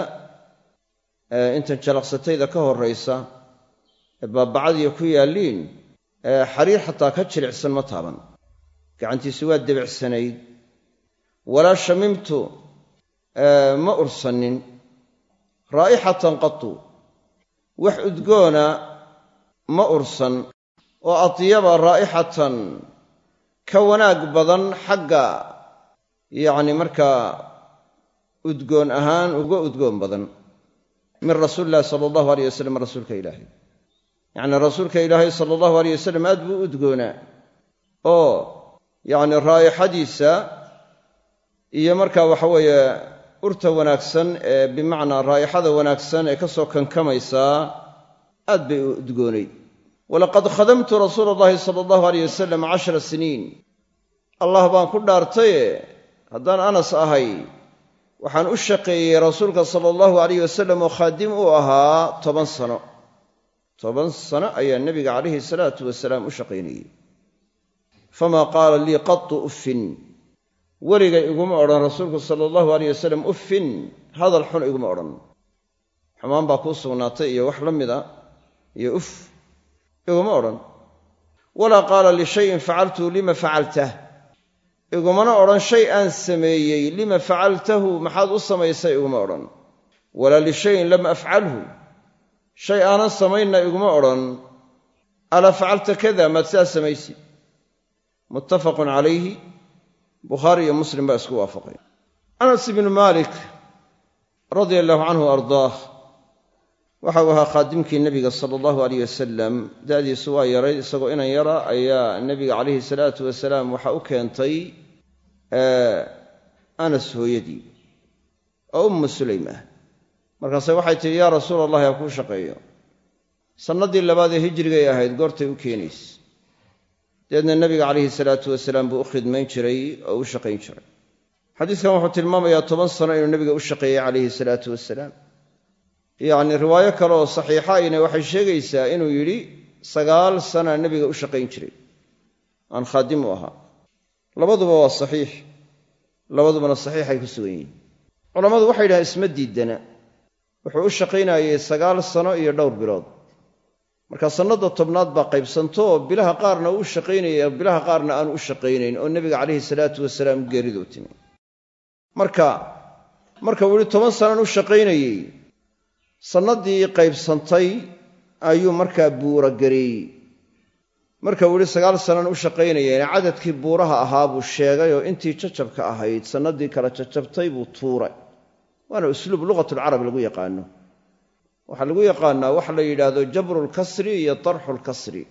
intan jalaqsatayda ka horraysa ee baabacadiiyo ku yaalliin xariir xataa ka jilicsan ma taaban. gacantiisu waa debicsanayd. walaa shamimtu ma ursanin raa'ixatan qatu, wax udgoona ma ursan oo atyaba raa'ixatan ka wanaag badan xagga yacni markaa udgoon ahaan uga udgoon badan min rasuuli illahi sala allahu alayh wasalam, rasuulka ilaahay. yacni rasuulka ilaahay sala allahu alayh wasalam aad buu u udgoonaa oo yacni raa'ixadiisa iyo markaa waxa weeye urta wanaagsan ee bimacnaa raa'ixada wanaagsan ee ka soo kankamaysaa aad bay u udgoonayd. walaqad khadamtu rasuula allahi sala allahu alayh wasalam cashara siniin. allah baan ku dhaartaye haddaan anas ahay waxaan u shaqeeyey rasuulka sala allahu alayh wasalam oo khaadim uu ahaa toban sano. toban sano ayaa nebiga calayhi salaatu wasalaam u shaqaynayey. famaa qaala lii qatu uffin, weligay iguma odhan rasuulku sala allahu alayh wasalam uffin, hadal xun iguma odhan. xumaan baa kuu sugnaatay iyo wax la mida iyo uf iguma odhan. walaa qaala lishayin facaltuhu lima facaltah, igumana odhan shay aan sameeyey lima facaltahu, maxaad u samaysay iguma odhan. walaa lishayin lam afcalhu, shay aanan samaynna iguma odhan alaa facalta kada, maad sidaa samaysid. muttafaqun calayhi. bukhaari iyo muslim baa isku waafaqay. anas ibnu malik radia allahu canhu ardaah waxa uu ahaa khaadimkii nebiga sala allahu alayh wasalam da'diisu waa yaray isagoo inan yara ayaa nebiga calayhi salaatu wasalaam waxa u keentay anas hooyadii oo ummu sulaym ah markaase waxay tihi yaa rasuula allahi ha kuu shaqeeyo sannadii labaad ee hijrigay ahayd goortay u keenayse dabeedna nebiga calayhi salaatu wasalaam buu u khidmayn jiray oo u shaqayn jiray xadiiskan wuxuu tilmaamayaa toban sano inuu nebiga u shaqeeyey calayhi salaatu wasalaam yacni riwaayo kale oo saxiixa ayna waxay sheegaysaa inuu yidhi sagaal sana nebiga u shaqayn jiray aan khaadim u ahaa labaduba waa saxiix labadubana saxiixay ku sugan yihiin culammadu waxay yidhahaan isma diidana wuxuu u shaqaynayey sagaal sano iyo dhowr bilood marka sannada tobnaad baa qaybsanto oo bilaha qaarna uu u shaqaynaya bilaha qaarna aanu u shaqaynayn oo nebiga calayhi salaatu wasalaam geeridu u timi marka marka uu yidhi toban sanaan u shaqaynayey sannadii qaybsantay ayuu markaa buura gareeyey marka uu yidhi sagaal sanaan u shaqaynayeyna cadadkii buuraha ahaa buu sheegay oo intii jajabka ahayd sannadii kala jajabtay buu tuuray waana usluub lugatulcarab lagu yaqaano waxaa lagu yaqaanaa waxa la yidhaahdo jabrulkasri iyo tarxulkasri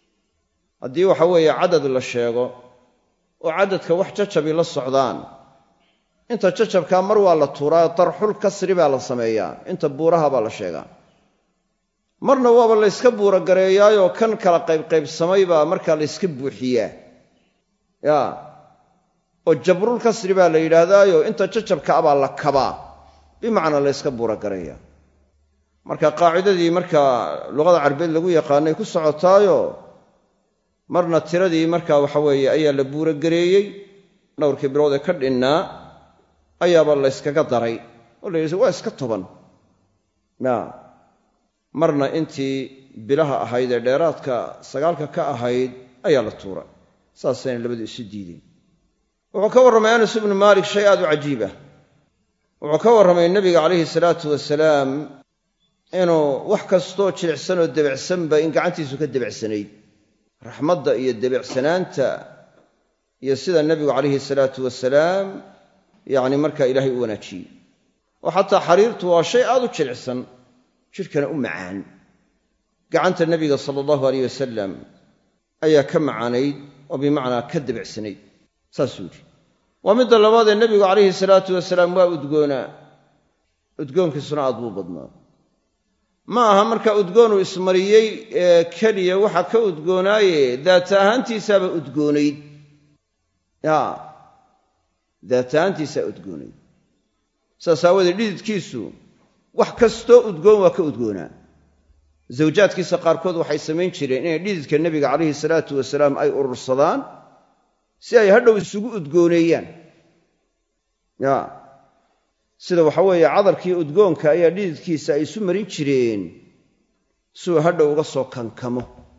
haddii waxa weeye cadad la sheego oo cadadka wax jajabi la socdaan inta jajabkaa mar waa la tuuraa tarxulkasri baa la sameeyaa inta buuraha baa la sheegaa marna waaba la yska buura gareeyaayoo kan kala qaybqaybsamay baa markaa la yska buuxiyaa ya oo jabrulkasri baa la yidhaahdaayo inta jajabka abaa la kabaa bimacnaa la yska buura gareeyaa marka qaacidadii markaa luqada carabeed lagu yaqaanay ku socotaayo marna tiradii markaa waxa weeye ayaa la buura gareeyey dhowrkii bilood ee ka dhinnaa ayaaba la yskaga daray oo la yidhi waa iska toban ya marna intii bilaha ahayd ee dheeraadka sagaalka ka ahayd ayaa la tuuray saasayna labadu isu diideen wuxuu ka warramay anas ibnu maalik shay aad u cajiib ah wuxuu ka warramay nebiga calayhi salaatu wasalaam inuu wax kastoo jilicsan oo debicsanba in gacantiisu ka debicsanayd raxmadda iyo debicsanaanta iyo sida nebigu calayhi salaatu wasalaam yacni markaa ilaahay u wanaajiyey oo xataa xariirtu waa shay aad u jilicsan jidhkana u macaan gacanta nebiga sala allahu alayh wasalam ayaa ka macaanayd oo bimacnaa ka debicsanayd saasuu yidhi waa midda labaadee nebigu calayhi salaatu wasalaam waa udgoonaa udgoonkiisuna aad buu badnaa ma aha markaa udgoonuu ismariyey ee keliya waxa ka udgoonaaye daata ahaantiisaaba udgoonayd ya daata ahaantiisaa udgoonayd saas aawadeed dhididkiisu wax kastoo udgoon waa ka udgoonaa zawjaadkiisa qaarkood waxay samayn jireen inay dhididka nebiga calayhi salaatu wasalaam ay urursadaan si ay hadhow isugu udgooneeyaan ya sida waxa weeye cadarkii udgoonka ayaa dhididkiisa ay isu marin jireen siuu hadhow uga soo kankamo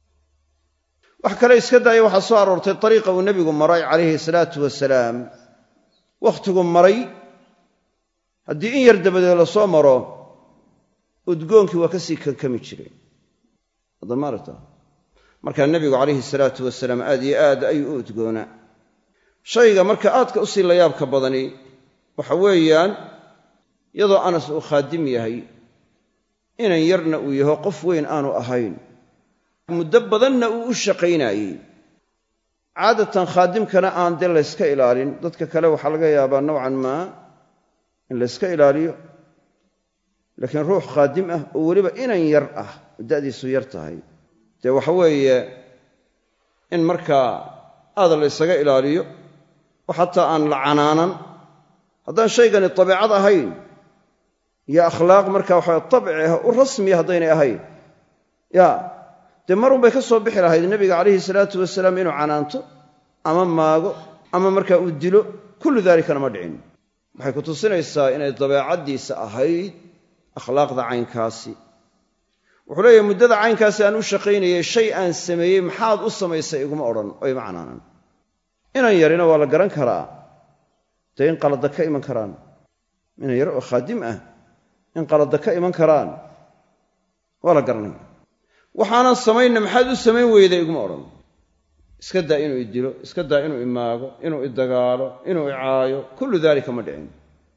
wax kale iska daaya waxaa soo aroortay dariiqa uu nebigu maray calayhi salaatu wasalaam wakhtigu maray haddii in yar dabadeed la soo maro udgoonkii waa ka sii kankami jireen adamaarta markaa nebigu calayhi salaatu wasalaam aad iyo aad ayuu u udgoonaa shayga marka aadka u sii layaabka badani waxa weeyaan iyadoo anas uu khaadim yahay inan yarna uu yaho qof weyn aanu ahayn muddo badanna uu u shaqaynaayey caadatan khaadimkana aan dee layska ilaalin dadka kale waxaa laga yaabaa nowcan maa in layska ilaaliyo laakiin ruux khaadim ah oo weliba inan yar ah da'diisu yar tahay dee waxa weeye in markaa aada la ysaga ilaaliyo oo xataa aan la canaanan haddaan shaygani dabiicad ahayn iyo akhlaaq markaa waxaa tabci ah u rasmiya haddaynay ahayn ya dee marun bay ka soo bixi lahayd nebiga calayhi salaatu wasalaam inuu canaanto ama maago ama markaa uu dilo kullu daalikana ma dhicin waxay ku tusinaysaa inay dabeecaddiisa ahayd akhlaaqda caynkaasi wuxuu leeyahay muddada caynkaasi aan u shaqaynayay shay aan sameeyey maxaad u samaysay iguma odhan oo ima canaanan inan yarina waa la garan karaa dee in qalada ka iman karaan inan yar oo khaadim ah in qalada ka iman karaan waa la garanaya waxaanan samaynna maxaad u samayn weyday iguma odhan iska daa inuu idilo iska daa inuu imaago inuu idagaalo inuu icaayo kullu daalika ma dhicin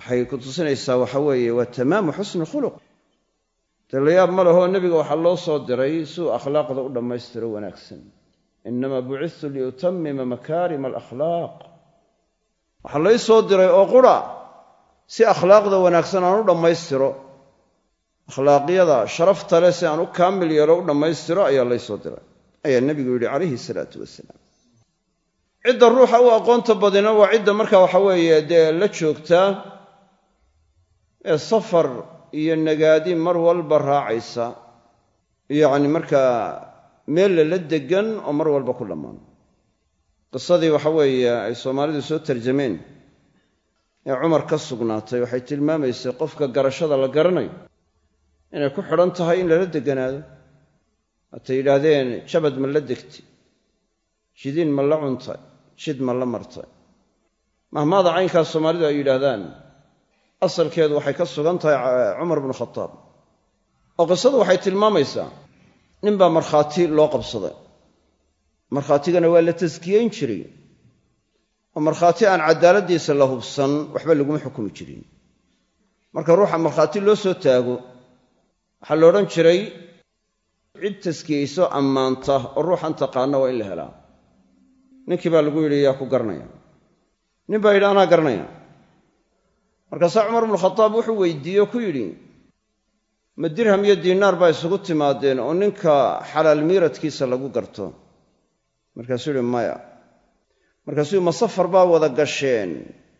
waxay ku tusinaysaa waxa weeye waa tamaamu xusni khuluq dee la yaab ma laho nebiga waxaa loo soo diray suu akhlaaqda u dhammaystiro wanaagsan inamaa bucittu liutamima makaarima alakhlaaq waxaa lay soo diray oo qura si akhlaaqda wanaagsan aan u dhammaystiro akhlaaqyada sharafta leh si aan u kaamil yeelo u dhammaystiro ayaa lay soo diray ayaa nebigu yidhi calayhi salaatu wasalaam cidda ruuxa u aqoonta badina waa cidda marka waxa weeye dee la joogtaa ee safar iyo nagaadi mar walba raacaysa yacni markaa meel lala degan oo mar walba ku dhammaan qisadii waxa weeye ay soomaalidu soo tarjameen ee cumar ka sugnaatay waxay tilmaamaysay qofka garashada la garanayo inay ku xidhan tahay in lala deganaado hatay yidhaahdeen jabad ma la degtay jidiin ma la cuntay jid ma la martay mahmaada caynkaas soomaalidu ay yidhaahdaan asalkeedu waxay ka sugan tahay cumar bnu khataab oo qisadu waxay tilmaamaysaa ninbaa markhaati loo qabsaday markhaatigana waa la taskiyeyn jiray oo markhaati aan cadaaladdiisa la hubsan waxba laguma xukumi jirin marka ruuxa markhaati loo soo taago waxaa la odhan jiray cid taskiyeyso ammaanta oo ruuxan taqaana waa in la helaa ninkii baa lagu yidhi yaa ku garanaya nin baa yidhi anaa garanaya markaasaa cumar bnu khataab wuxuu weydiiye oo ku yidhi ma dirham iyo diinaar baa isugu timaadeen oo ninka xalaal miiradkiisa lagu garto markaasuu yidhi maya markaasuu yidhi ma safar baa wada gasheen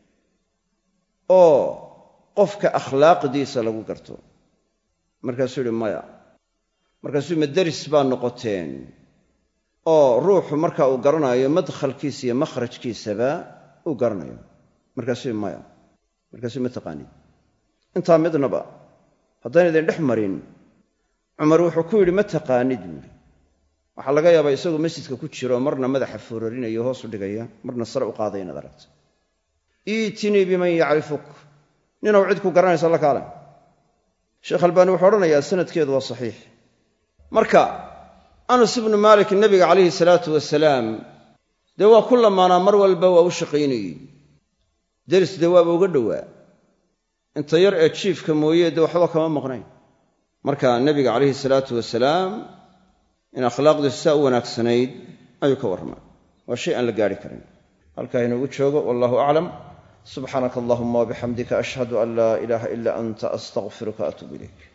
oo qofka akhlaaqdiisa lagu garto markaasuu yidhi maya markaasuu yidhi ma deris baa noqoteen oo ruuxu marka uu garanayo madkhalkiisa iyo makhrajkiisaba uu garanayo markaasuu yidhi maya markaasuu ma taqaanid intaa midnaba haddaan idin dhex marin cumar wuxuu ku yidhi ma taqaanid buuhi waxaa laga yaabaa isagoo masjidka ku jiro marna madaxa foorarinayo hoos u dhigaya marna sare u qaadaya inaad aragto iitinii biman yacrifuk ninaw cid ku garanaysa la kaale sheekh albaani wuxuu odhanayaa sanadkeedu waa saxiix marka anas ibnu maalik nebiga calayhi salaatu wasalaam dee waa ku lamaanaa mar walba waa u shaqaynayey deris dee waaba uga dhowaa inta yar ee jiifka mooye dee waxba kama maqnayn marka nebiga calayhi salaatu wasalaam in akhlaaqdiisu saa u wanaagsanayd ayuu ka warramay waa shay aan la gaari karin halkaa inoogu joogo wallahu aclam subxaanaka allahuma wabixamdika ashhadu an laa ilaaha ilaa anta astaqfiruka atuub ilayk